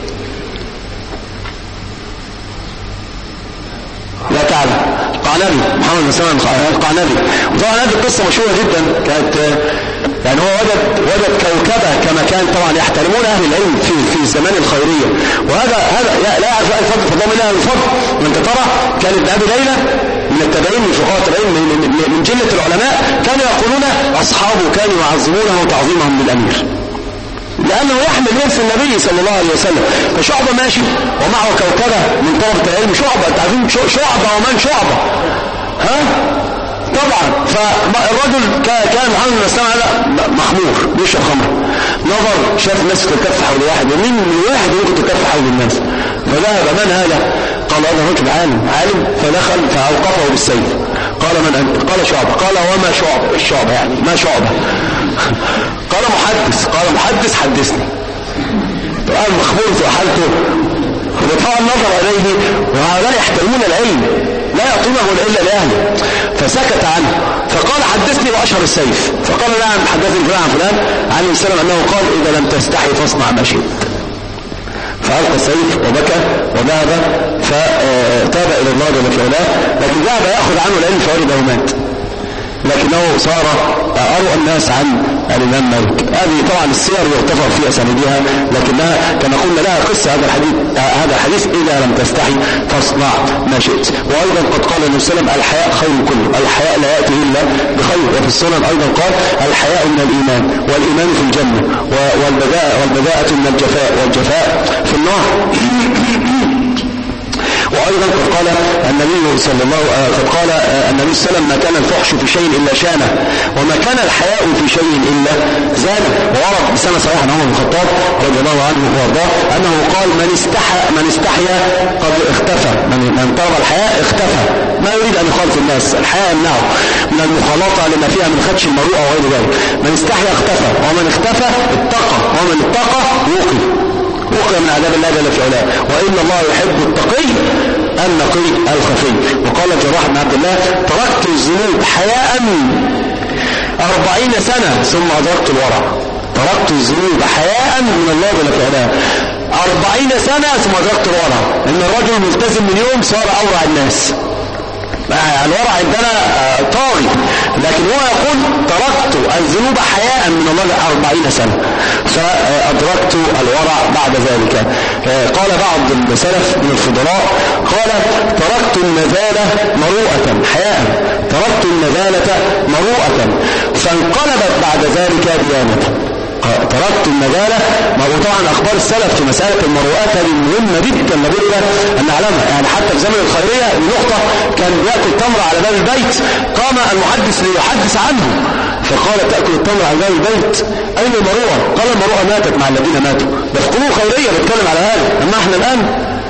لا تعلم. القعنبي، محمد بن سلمان القعنبي. وطبعا هذه القصة مشهورة جدا، كانت يعني هو وجد كوكبة كما كان طبعا يحترمون أهل العلم في الزمان الخيرية. وهذا لا يعرف الفضل فضل من أهل الفضل. وانت ترى كان ابن أبي ليلى من التابعين، من فقهاء التابعين، من جلة العلماء، كانوا يقولون أصحابه كانوا يعظمونه تعظيمهم للأمير، لأنه يحمل ورث النبي صلى الله عليه وسلم. فشعبة ماشي ومعه كوكبة من طلبة العلم. شعبة، انت عارفين شعبة ومن شعبة؟ ها؟ طبعا. فالرجل كان محمد بن سلمان مخمور بيشرب خمر، نظر شاف الناس تتكف حول واحد، ومين من واحد ممكن تتكف حول الناس؟ فذهب: من هذا؟ قال: هذا رجل عالم. فدخل فأوقفه بالسيف. قال: من أنت؟ قال: شعبة. قال: وما شعبة؟ الشعبة يعني ما شعبة؟ قال: محدث. قال: محدث حدثني. قال: مخبور في حالته. وطبعا نظر إليه، وهؤلاء يحترمون العلم لا يعطونه إلا لأهله، فسكت عنه. فقال: حدثني وأشهر السيف. فقال: نعم حدثني فلان عن فلان عن السلام أنه قال: إذا لم تستحي فاصنع ما شئت. فألقى السيف وبكى وذهب فتاب إلى الله جل وعلا. لكن ذهب يأخذ عنه العلم فورده ومات، لكنه صار أروى الناس عن الإمام مالك. هذه طبعا السير يغتفر في أسانيدها، لكنها كما قلنا لها قصة. هذا الحديث: إذا لم تستحي فاصنع ما شئت. وأيضا قد قال النبي صلى الله عليه وسلم: الحياء خير كله، الحياء لا يأتي إلا بخير. وفي السنن أيضا قال: الحياء من الإيمان، والإيمان في الجنة، والبذاءة من الجفاء، والجفاء في النار. وأيضا قد قال النبي صلى الله عليه وسلم: ما كان الفحش في شيء إلا شانه، وما كان الحياء في شيء إلا زانه. وورد بسنة صحيح عن عمر بن الخطاب رضي الله عنه وارضاه أنه قال: من استحيا قد اختفى. من طلب الحياء اختفى، ما يريد أن يخالف الناس. الحياء يمنعه من المخالطة لما فيها من خدش المروءة وغير ذلك. من استحيا اختفى، ومن اختفى اتقى، ومن اتقى وقي من عذاب الله جل وعلا. وإن الله يحب التقي النقي الخفي. وقال الجراح بن عبد الله: تركت الذنوب حياء 40 سنة ثم أدركت الورع. تركت الذنوب حياء من الله جل وعلا 40 سنة ثم أدركت الورع. إن الرجل ملتزم من يوم صار أورع الناس. الورع عندنا طاغي، لكن هو يقول: تركت الذنوب حياء من الله 40 سنة فأدركت الورع بعد ذلك. قال بعض السلف من الفضلاء قال: تركت النذالة مروءة حياء، تركت النذالة مروءة فانقلبت بعد ذلك ديانة. تركت النذالة. وطبعا أخبار السلف في مسألة المروءات هذه مهمة جدا لابد أن نعلمها. يعني حتى في زمن الخيرية النقطة كان يأكل تمر على باب البيت، قام المحدث ليحدث عنه فقال: تأكل التمر على باب البيت، أين المروءة؟ قال: المروءة ماتت مع الذين ماتوا. ده في قلوب خيرية بتكلم على هذا. أما احنا الآن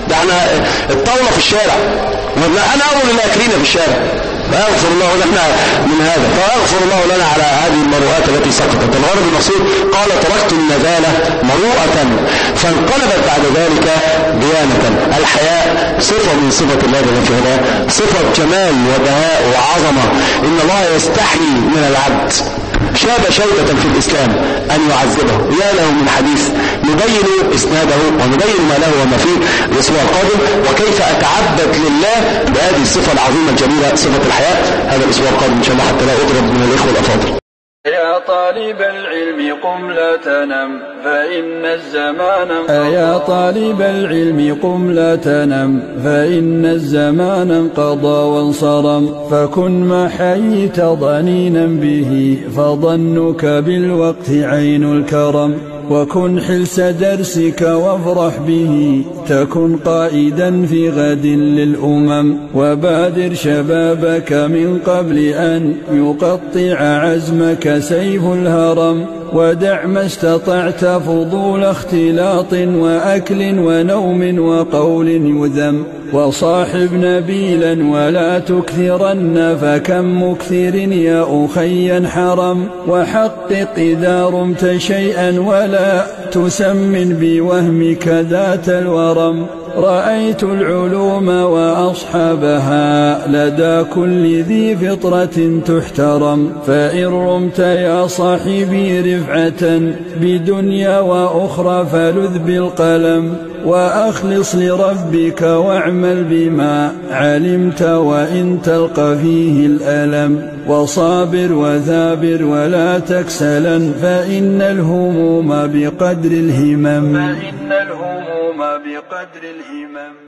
ده احنا الطاولة في الشارع، أنا أول الآكلين في الشارع، فأغفر الله لنا من هذا، فأغفر الله لنا على هذه المروءات التي سقطت. الغرض المقصود قال تركت النذالة مروءة فانقلبت بعد ذلك ديانة. الحياء صفة من صفة الله جل في علاه، صفة جمال وبهاء وعظمة. إن الله يستحي من العبد شاب شوكة في الإسلام أن يعذبه. يا له من حديث نبين إسناده ونبين ما له وما فيه الأسبوع القادم، وكيف أتعبد لله بهذه الصفة العظيمة الجميلة صفة الحياة، هذا الأسبوع القادم إن شاء الله حتى لا أضرب من الإخوة الأفاضل. يا طالب العلم قم لا تنم فإن الزمان يا طالب العلم قم لا تنم فإن الزمان انقضى وانصرم، فكن ما حييت ضنينا به فظنك بالوقت عين الكرم، وكن حلس درسك وافرح به تكن قائدا في غد للأمم، وبادر شبابك من قبل أن يقطع عزمك سيف الهرم، ودع ما استطعت فضول اختلاط وأكل ونوم وقول يذم، وصاحب نبيلا ولا تكثرن فكم مكثر يا أخي حرم، وحقق إذا رمت شيئا ولا تسمن بوهمك ذات الورم، رأيت العلوم وأصحابها لدى كل ذي فطرة تحترم، فإن رمت يا صاحبي رفعة بدنيا وأخرى فلذ بالقلم، وأخلص لربك واعمل بما علمت وإن تلقى فيه الألم، وصابر وثابر ولا تكسلا فإن الهموم بقدر الهمم.